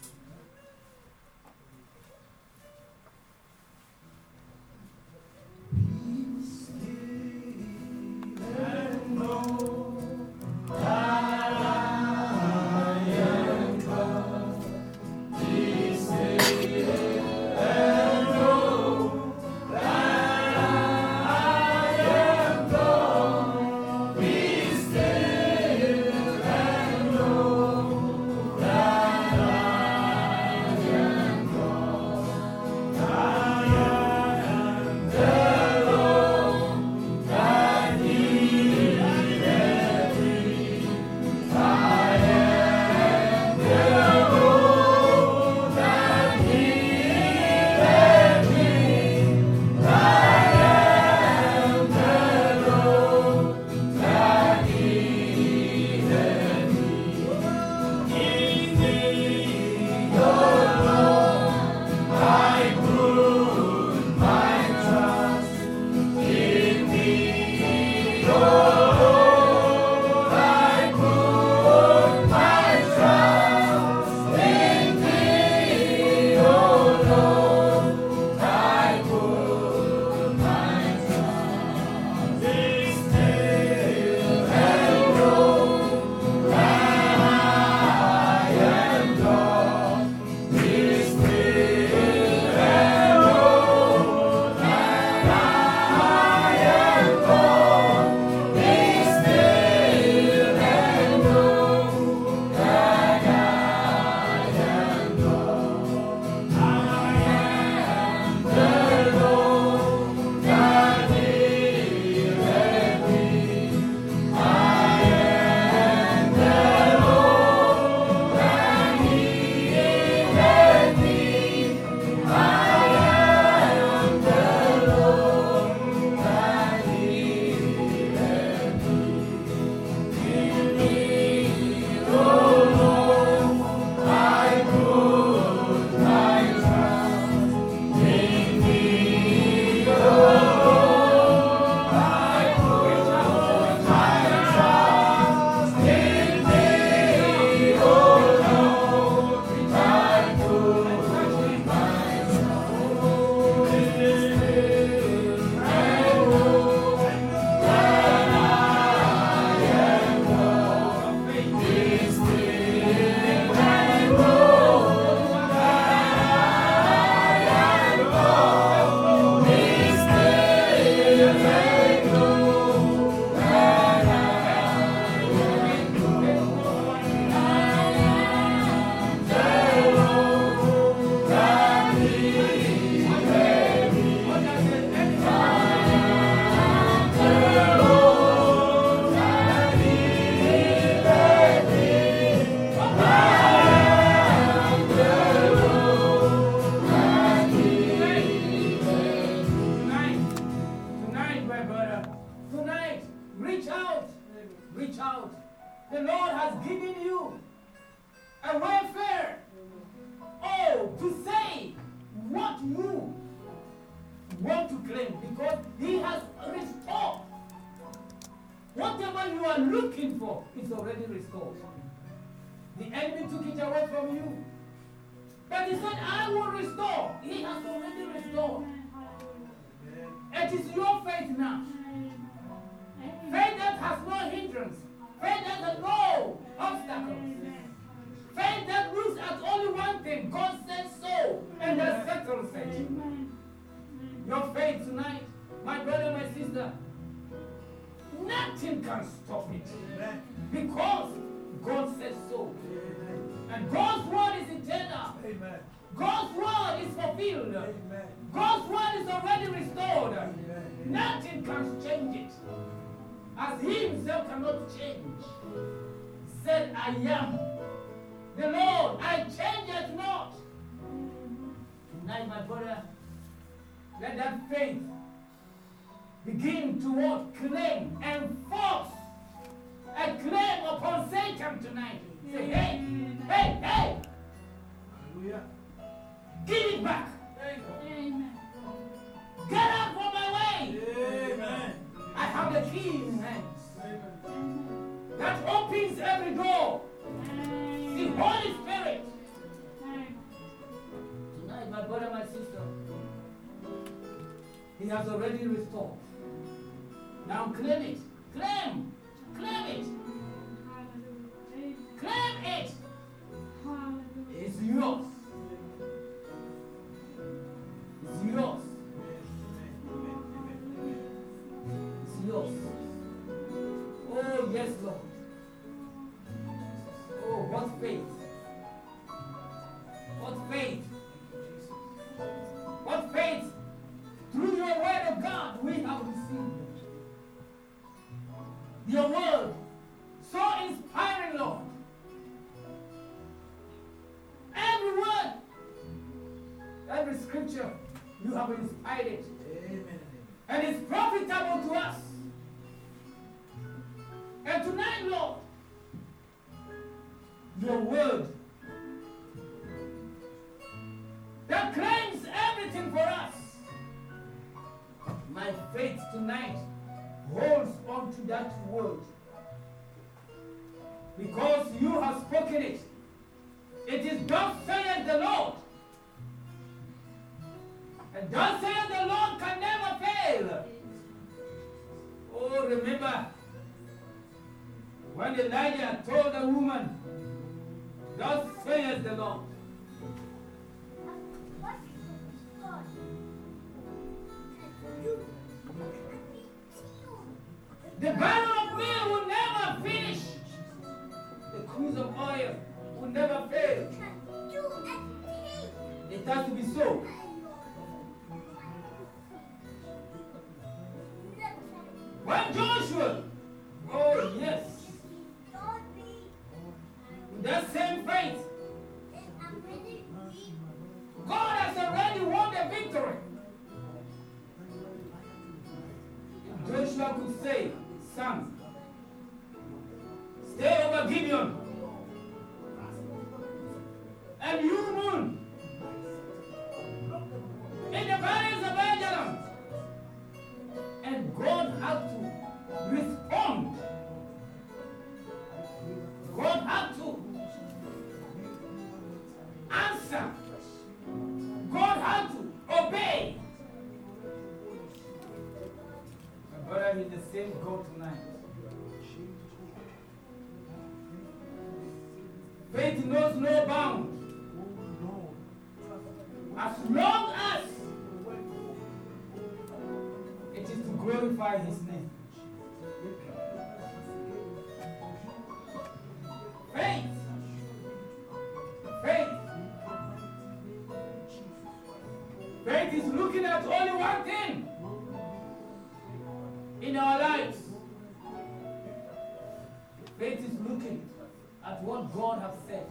Begin to what? Claim and force a claim upon Satan tonight. Say, hey, hey, hey! Hallelujah. Give it back. Amen. key in hands that opens every door. The Holy Spirit. Tonight, my brother, my sister, He has already restored. Now claim it. Claim. Claim it. Claim it. It's yours. It's yours. It's yours. Oh, yes, Lord. Oh, what faith. What faith. What faith. Through your word of God, we have received it. Your word, so inspiring, Lord. Every word, every scripture, you have inspired it. Amen. And it's profitable to us. And tonight, Lord, your word that claims everything for us. My faith tonight holds on to that word. Because you have spoken it. It is thus saith the Lord. And thus saith the Lord can never fail. Oh, remember when Elijah told the woman, thus saith the Lord. The barrel of meal will never finish. The cruse of oil will never fail. It has to be so. When Joshua, oh yes, with that same faith, God has already won the victory. If Joshua could say, son, stay over Gideon, and you, moon, in the valleys of Ajalon, and God had to respond. God had to answer. God had to obey. My brother is the same God tonight. Faith knows no bound. As long as it is to glorify His name. Faith. Faith. Faith is looking at only one thing in our lives. Faith is looking at what God has said.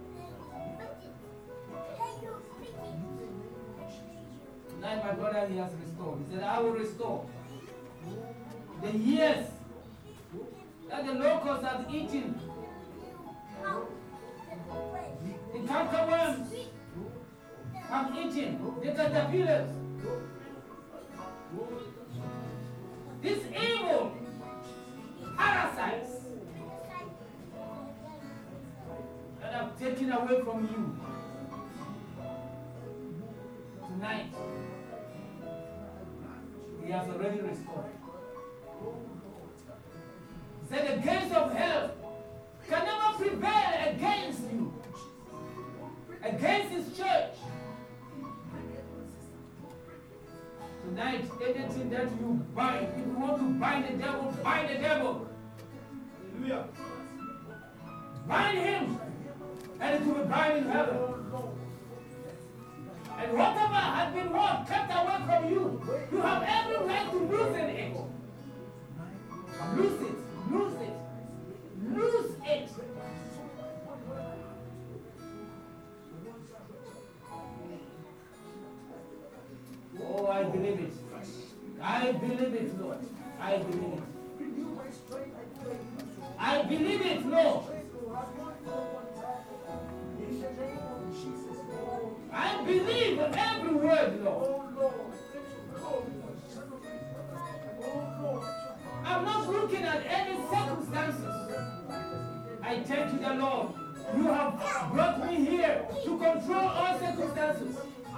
Tonight, my brother, He has restored. He said, I will restore the years that the locusts have eaten, the cankerworms have eaten, the caterpillars. These evil parasites that have taken away from you tonight. He has already restored. He said the gates of hell can never prevail against you, against His church. Tonight, anything that you bind, if you want to bind the devil, bind the devil. Hallelujah. Bind him, and it will be bind in heaven. And whatever has been kept away from you, you have every right to loosen it. Loose it, loose it, loose it. Oh, I believe it. I believe it, Lord. I believe it. I believe it, Lord. I believe every word, Lord. I'm not I thank you, the Lord. You have brought me here to control all circumstances.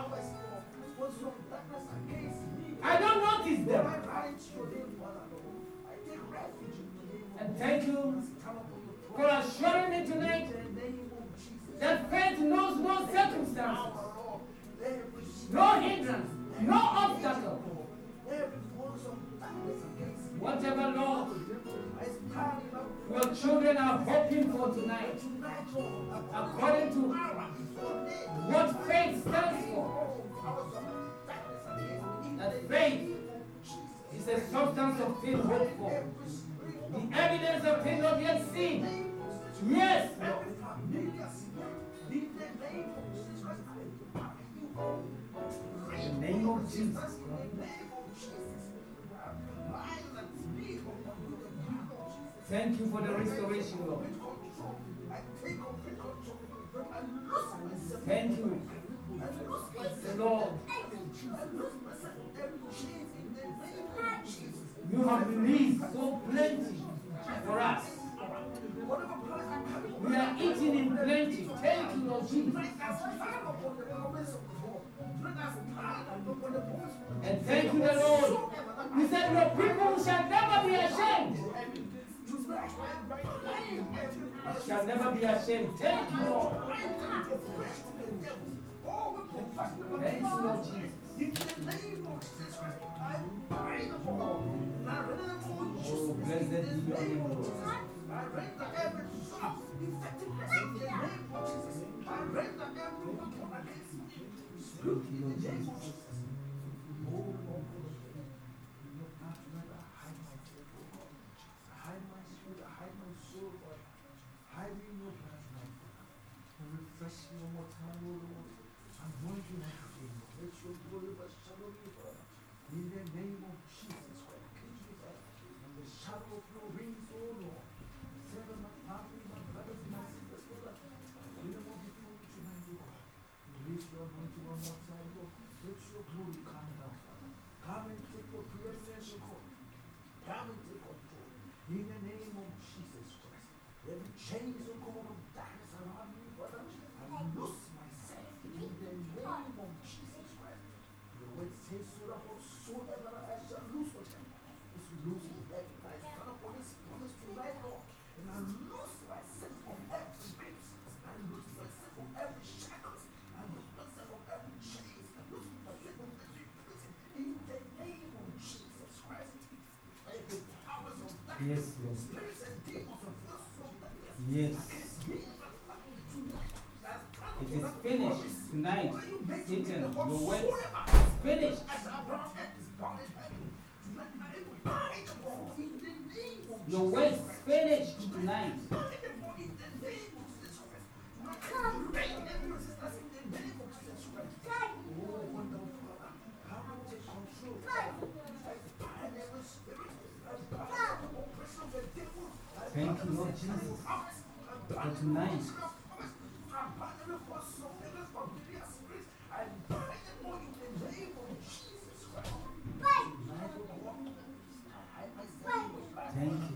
I don't notice them. And thank you for assuring me tonight that faith knows no circumstances, no hindrance, no obstacle. Whatever, Lord, your children are hoping for tonight, according to what faith stands for. That faith is a substance of things hoped for, the evidence of things not yet seen. Yes, Lord. In the name of Jesus. Thank you for the restoration, Lord. Thank you, Lord. You have released so plenty for us. We are eating in plenty. Thank you, Lord Jesus. And thank you, the Lord. You said your people shall never be ashamed. Shall never be ashamed. Thank you, Lord. Thank you, Lord Jesus. Oh, blessed be your name, Lord. Thank you, Lord Jesus. In the name of Jesus Christ, in the shadow of your wings, O Lord, seven my family, my brothers, my sisters, Lord, we don't want to do it tonight, O God. Release your anointing one more time, Lord. Let your glory come down, Father. Come and take your preeminence, O God. Come and take control. In the name of Jesus Christ, every chains, O God, of darkness around me, Father, I loose myself in the name of Jesus Christ. Your word says, so that whatsoever I shall lose for them is losing every life. Father, for this promise tonight, Lord, and I lose myself from every grace, I lose myself from every shackles, I lose myself from every chains, I lose myself from every prison. In the name of Jesus Christ, every powers of darkness, Yes, Lord. spirits and demons of forces of darkness, Yes. It is finished tonight. Satan, your work is finished. Your work is finished tonight. Thank you, Lord Jesus, for tonight. Thank you.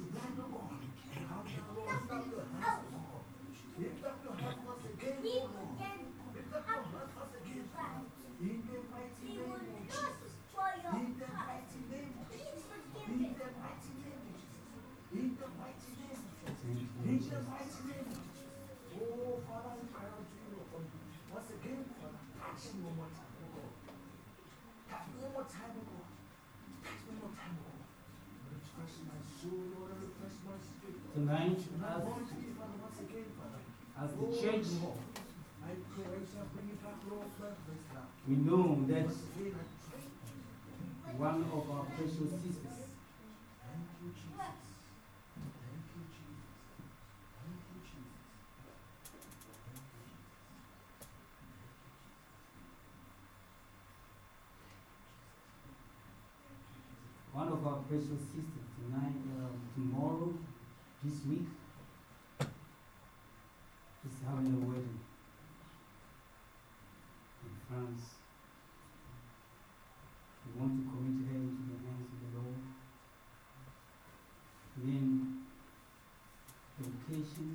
Oh, Father, we cry out to you once again, Father, touch me one more time, oh God. Touch me one more time, oh God. Touch me one more time, oh God. Refresh my soul, Lord, and refresh my spirit. Tonight, And I want to be, Father, once again, Father. as the church, I pray I shall bring it back, Lord, first now. we know that Once again, I pray. one of our precious sisters, Thank you, Jesus. Thank you, Jesus. Thank you, Jesus. one of our precious sisters tonight, tomorrow, this week, is having a wedding in France. We want to commit her into the hands of the Lord. Then the occasion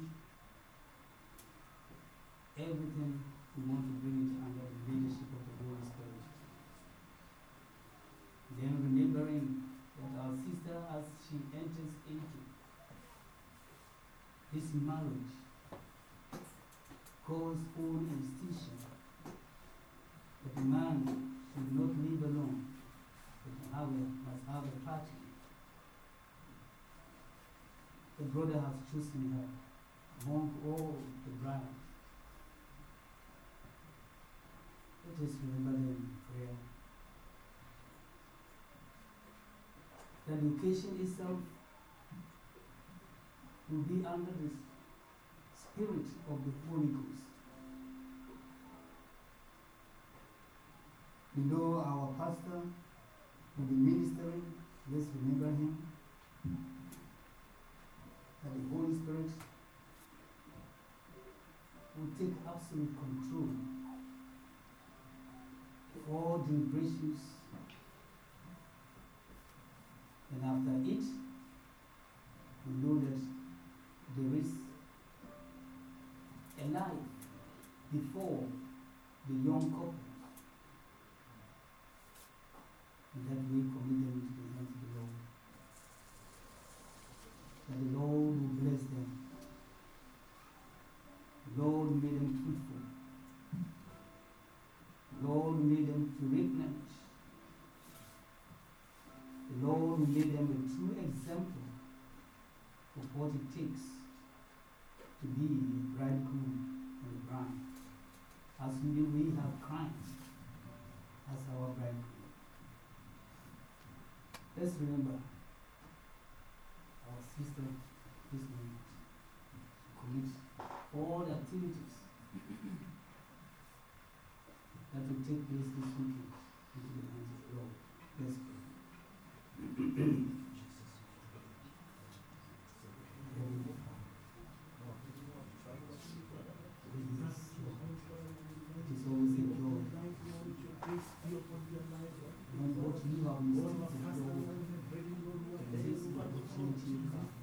man should not live alone, but must have a partner. The brother has chosen her among all the brides. Let us remember them in prayer. The education itself will be under the spirit of the Holy Ghost. We know our pastor will be ministering. Let's remember him. That the Holy Spirit will take absolute control of all deliberations, and after it, we know that there is a life before the young couple, and that we commit them into the hands of the Lord. That the Lord will bless them. The Lord will make them fruitful. The Lord will make them to replenish. The Lord will make them a true example of what it takes to be a bridegroom and a bride. As we have Christ as our bridegroom. Let's remember our sister this moment. Commit all the activities that will take place this weekend into the hands of the Lord. Let's pray. It is always a joy. And what you have instilled in Lord, there is an opportunity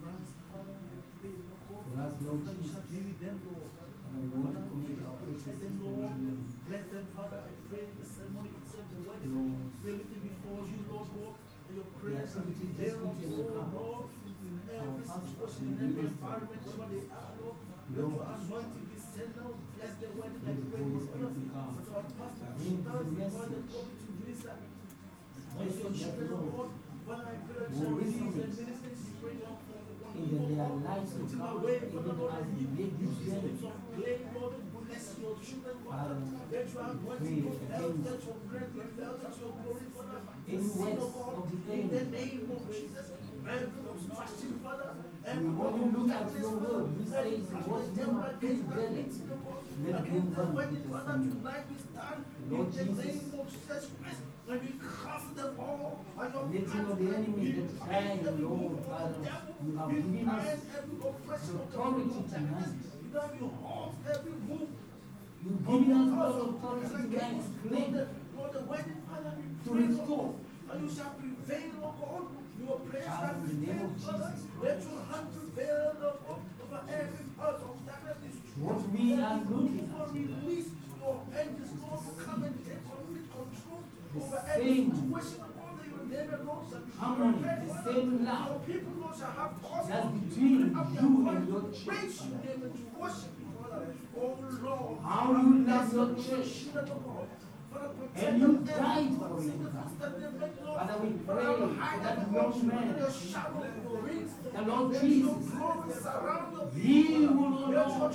for us, Lord Jesus. And we want to commit our precious sister into your hands. Bless them, Father. I pray the ceremony itself, the wedding. Lord, We're lifting before you, Lord God. And your the prayers and activities their this weekend will come. Lord, in every situation, in every environment, wherever they are, Lord. Let your anointing be sent out. Bless the wedding. I Let the pray Holy for Spirit us. come. But our pastor, Bring the does the message. to minister. Bless Your them, children, Lord. Lord. When I pray that Will you receive resonate and minister, you pray now for the one in their lives to to my come, way, even Father, Lord, as and they you make this journey. of clay, Lord, bless your children, Father, Father. Let your anointing pray go out, against let your breath be felt, let your glory, Father. any works of the In the enemy. name of Jesus, every obstruction, Father, We every only look at your word, which says what you have put together. Let no against the one wedding, put Father, asunder. tonight we stand Lord in the Jesus, name of Jesus Christ, and we cast them all by your nothing of the enemy that trying, Lord, Father, you have given us the authority tonight. Every move You've given us Lord authority tonight to claim, Lord, the wedding, Father, we to pray, restore. Lord, and you shall prevail, Lord God. Your prayers Father, shall in the name prevail, of Father. Jesus Let your hand prevail, Lord God, over every part of darkness. What we are looking at, Release your angels, Lord, to come and take complete control over the every same situation, Lord, that your name alone shall be harmony, glorified, the Father. same love Your people, Lord, shall have cause that's to between lift up their you voice and your to church, praise your Father. name and to worship you, Father. Oh Lord, How you love your church. And you died for it, Father, we pray for that young man, the Lord Jesus. He will, O Lord,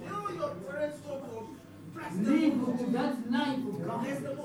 live to that life of God,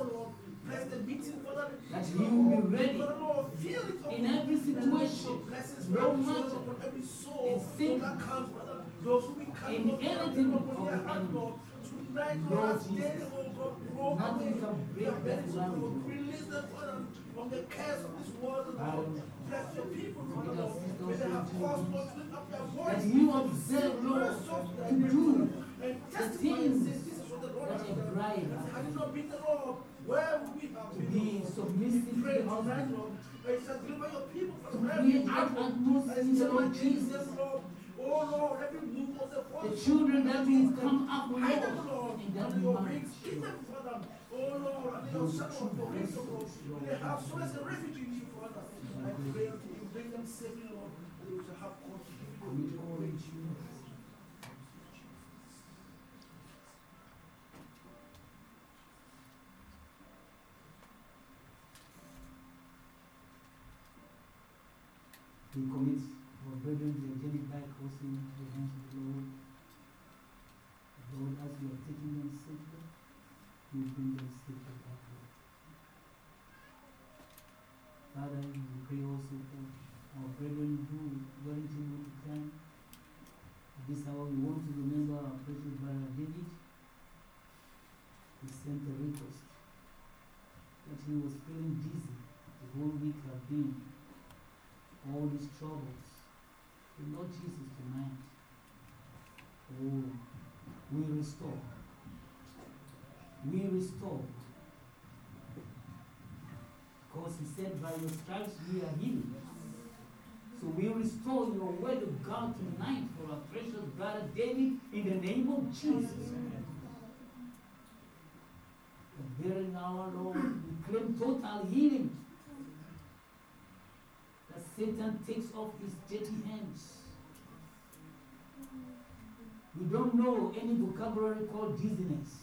that he will be ready in every situation, no matter in sickness, in anything of the enemy. Lord Jesus, nothing can break that marriage. Release them, Father, from the cares of this world, Lord. Bless your people, Father, Let us Lord. sit May they have down cause to to lift up their that voice. you observe, Lord, to do And the testify and things say, this is what the Lord that has a done. bride Had has it to not been the Lord, where would we have been? be submissive to Pray the tonight, husband, Lord. And you shall deliver your people to from every create that evil. atmosphere, And Lord against Jesus. them, Lord. Oh Lord, every move of the The children that will come up, hide them, Lord, Lord, in that under your marriage. wings. Keep them, Father. Oh Lord, under your shadow of your wings, oh Lord. May they have so as a refuge in you, Father. I pray until you bring them safely, Lord, and they shall have cause to give you Commit the all praise. into your hands. We commit our brethren, the angelic bike crossing into the hands of the Lord. Lord, as we are taking them safely, we bring them safely back, Lord. Father, we pray also for our brethren who weren't able to come. At this hour, we want to remember our precious brother David. He sent a request that he was feeling dizzy the whole week have been. All these troubles. The Lord Jesus tonight. Oh, we restore. We restore. Because he said, by your stripes we are healed. So we restore your word of God tonight for our precious brother David in the name of Jesus. The very now, Lord, we claim total healing. That Satan takes off his dirty hands. We don't know any vocabulary called dizziness.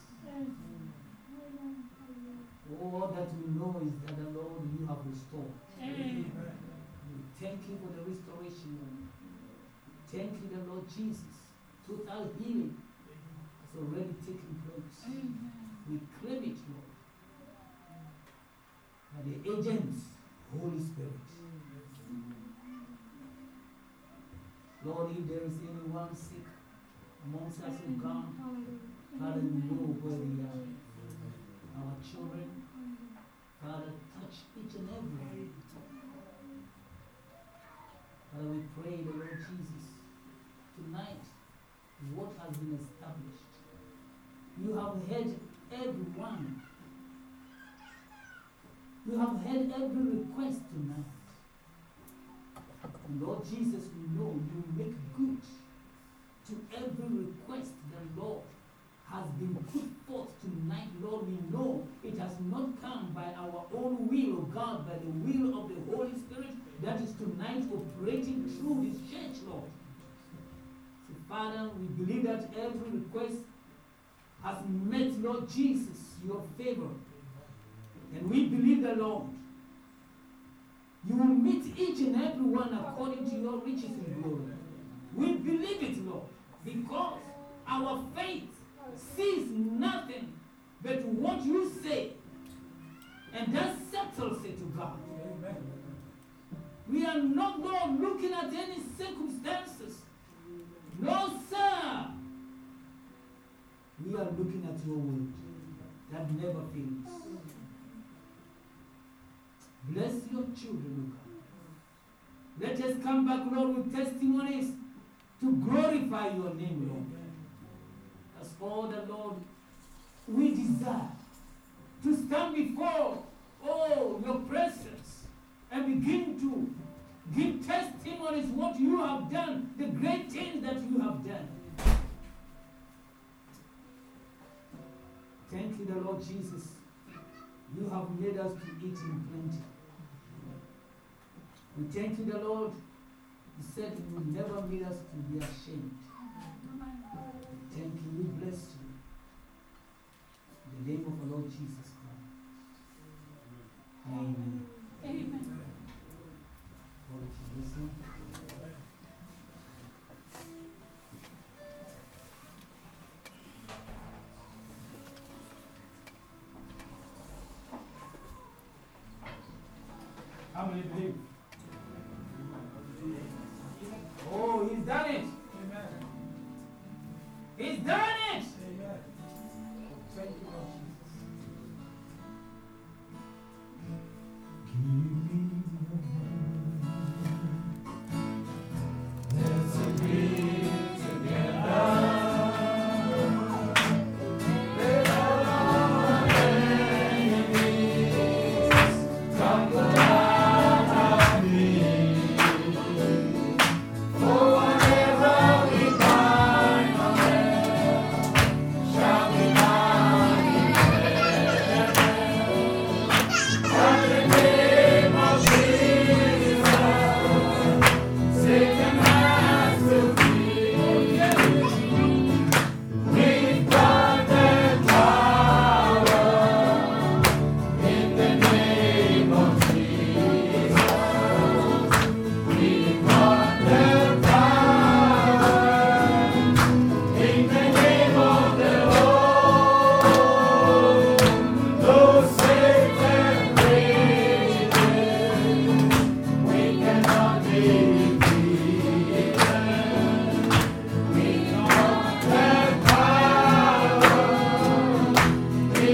All that we know is that the Lord, you have restored. Amen. Thank you for the restoration. Thank you, the Lord Jesus. Total healing has already taken place. Amen. We claim it, Lord. By the agents, Holy Spirit. Lord, if there is anyone sick amongst us, who come, Father, you know where we are. Our children, Father, touch each and every. Father, we pray, the Lord Jesus, tonight, what has been established. You have heard everyone. You have heard every request tonight. And Lord Jesus, we know you make good to every request the Lord has been put forth tonight. Lord, we know it has not come by our own will, oh God, by the will of the Holy Spirit that is tonight operating through this church, Lord. So, Father, we believe that every request has met, Lord Jesus, your favor. And we believe the Lord, you will meet each and every one according to your riches and glory. We believe it, Lord, because our faith sees nothing but what you say, and that settles it to God. Amen. We are not, Lord, looking at any circumstances. No, sir. We are looking at your word that never fails. Bless your children, O God. Let us come back, Lord, with testimonies to glorify your name, Lord. That's all the Lord we desire. To stand before, your presence and begin to give testimonies what you have done, the great things that you have done. Thank you, the Lord Jesus. You have made us to eat in plenty. We thank you, the Lord. You said you will never make us to be ashamed. Thank you. We bless you. In the name of the Lord Jesus Christ. Amen. Amen. Lord, listen. How many believe? Oh, he's done it. Amen. He's done it. Amen. Thank you, Lord Jesus. Give me your hand. Let's agree together. Let all our enemies come out.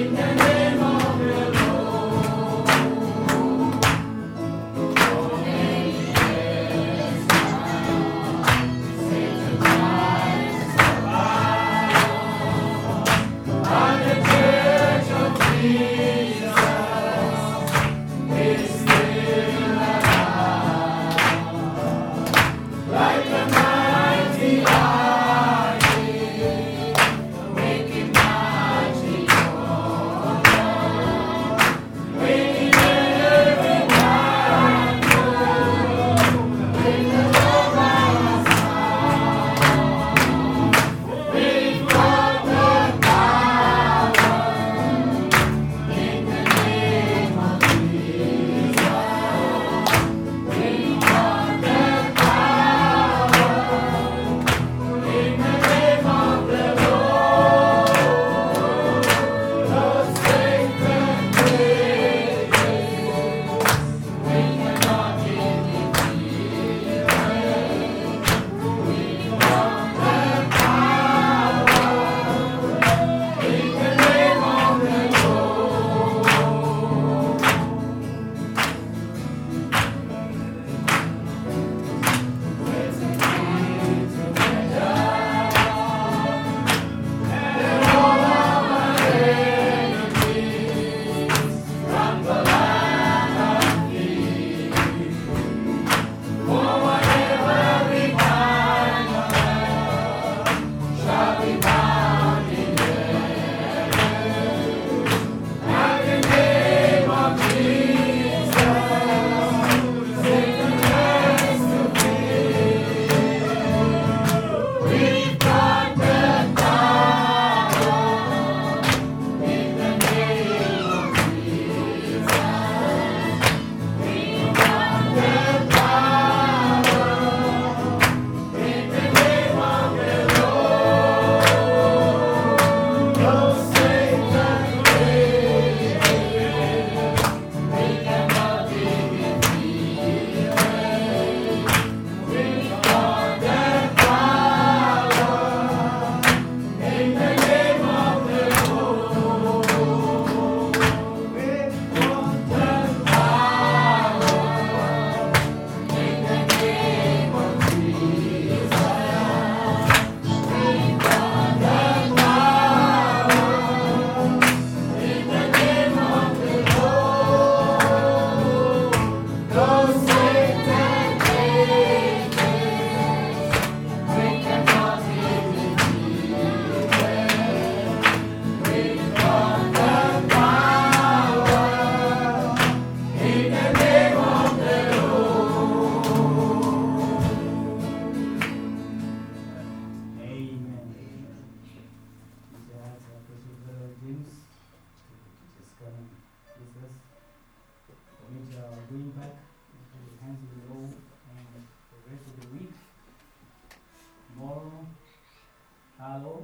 Hello,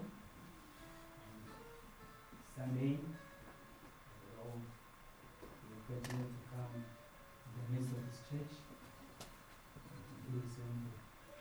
Sunday, all will continue to come in the midst of this church. Do the same thing.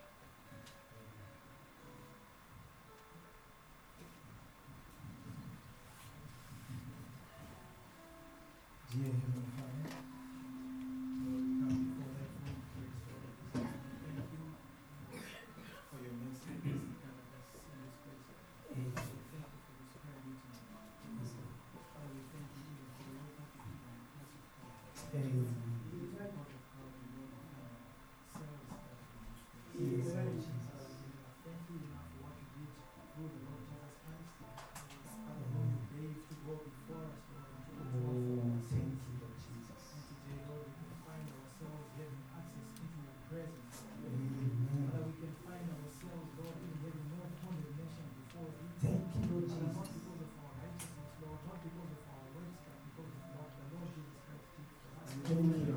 Dear Heavenly Father, Lord, we come before thy throne, praise for the presence. Thank you for your mercy and grace and kind of us in this place. Amen. We thank you for this prayer meeting. Father, we thank you even for the work that you do in the place of prayer. Amen. We would like not to call you Lord of service that in this place. Yes, Lord Father, Jesus. thank you enough for what you did through the Lord Jesus Christ. Father, Lord, you gave to go before us, Lord, and to go forth for Oh, us. thank you, Lord Jesus. And today, Lord, we can find ourselves having access into your presence. Amen. Father, we can find ourselves, Lord, even having no condemnation before thee. Thank you, Lord Father, not Jesus. because of our righteousness, Lord, not because of our works, but because of what the Lord Jesus Christ did for us. Amen.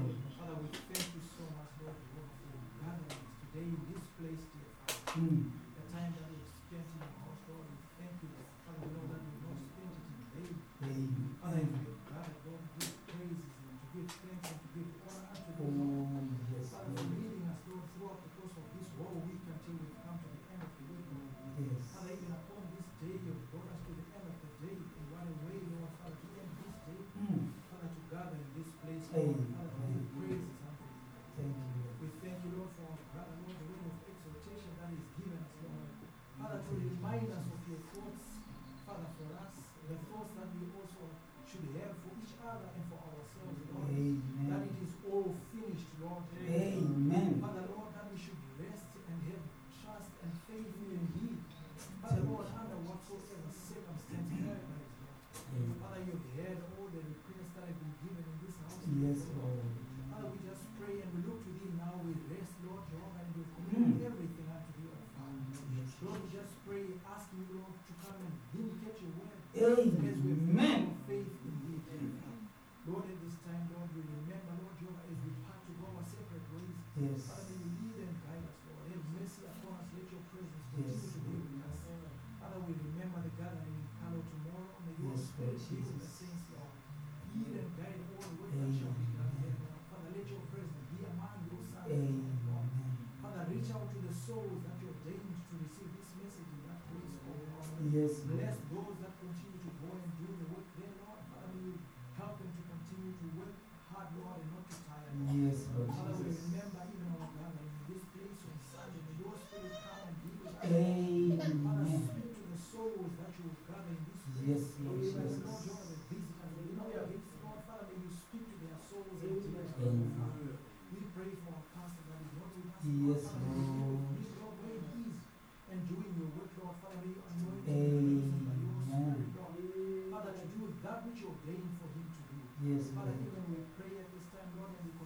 Lord. Amen. Father, we praise you. Thank you. We thank you, Lord, for our brother, Lord, the word of exhortation that is given us, Lord. Father, to remind us of your thoughts, Father, for us, the thoughts that we also should have for each other and for ourselves, Lord. That Amen. it is all finished, Lord. Amen. Father, Lord, that we should rest and have trust and faith in Him. Father, Lord, under whatsoever circumstance we are in, Amen. Father, you've heard all the requests that have been given in this house. Yes, Lord. Father, we just pray and we look to Thee now. We rest, Lord Jehovah, and we commit everything unto Thee, our Father. Yes. Lord, we just pray, asking you, Lord, to come and vindicate your word. Amen. As we have faith in Thee, Lord, at this time, Lord, we remember, Lord Jehovah, as we part to go our separate ways. Yes. Father, may you lead and guide us, Lord. Have mercy upon us. Let your presence Yes. continue to be with us. Father, we remember the gathering in Carlo tomorrow. May your Yes, spirit Lord be with the Jesus. saints, Lord. Lead and guide all the work that shall be done here, Lord. Father, let your presence be among your sons, Lord. Amen. Father, reach out to the souls that you ordained to receive this message in that place, oh Lord. Yes, Bless Lord. those that continue to go and do the work there, Lord. Father, may you help them to continue to work hard, Lord, and not to tire, Lord. Yes, Lord Father, we Jesus. remember even our gathering in this place on Sunday. May your spirit come and be with us. Father, Amen. speak to the souls that you will gather in this place. Yes, Lord Even Jesus. Lord, you are the visitors. We know your gifts, Lord. Father, may you speak to their souls and to them. Amen. We pray for our pastor that is not with us. Yes, Father, may you Lord. be with Lord where he is and doing your work, Lord. Father, may you anoint him by your spirit, Lord. Father, to do that which you ordained for him to do. Yes, Father, Lord. even we pray at this time, Lord, and we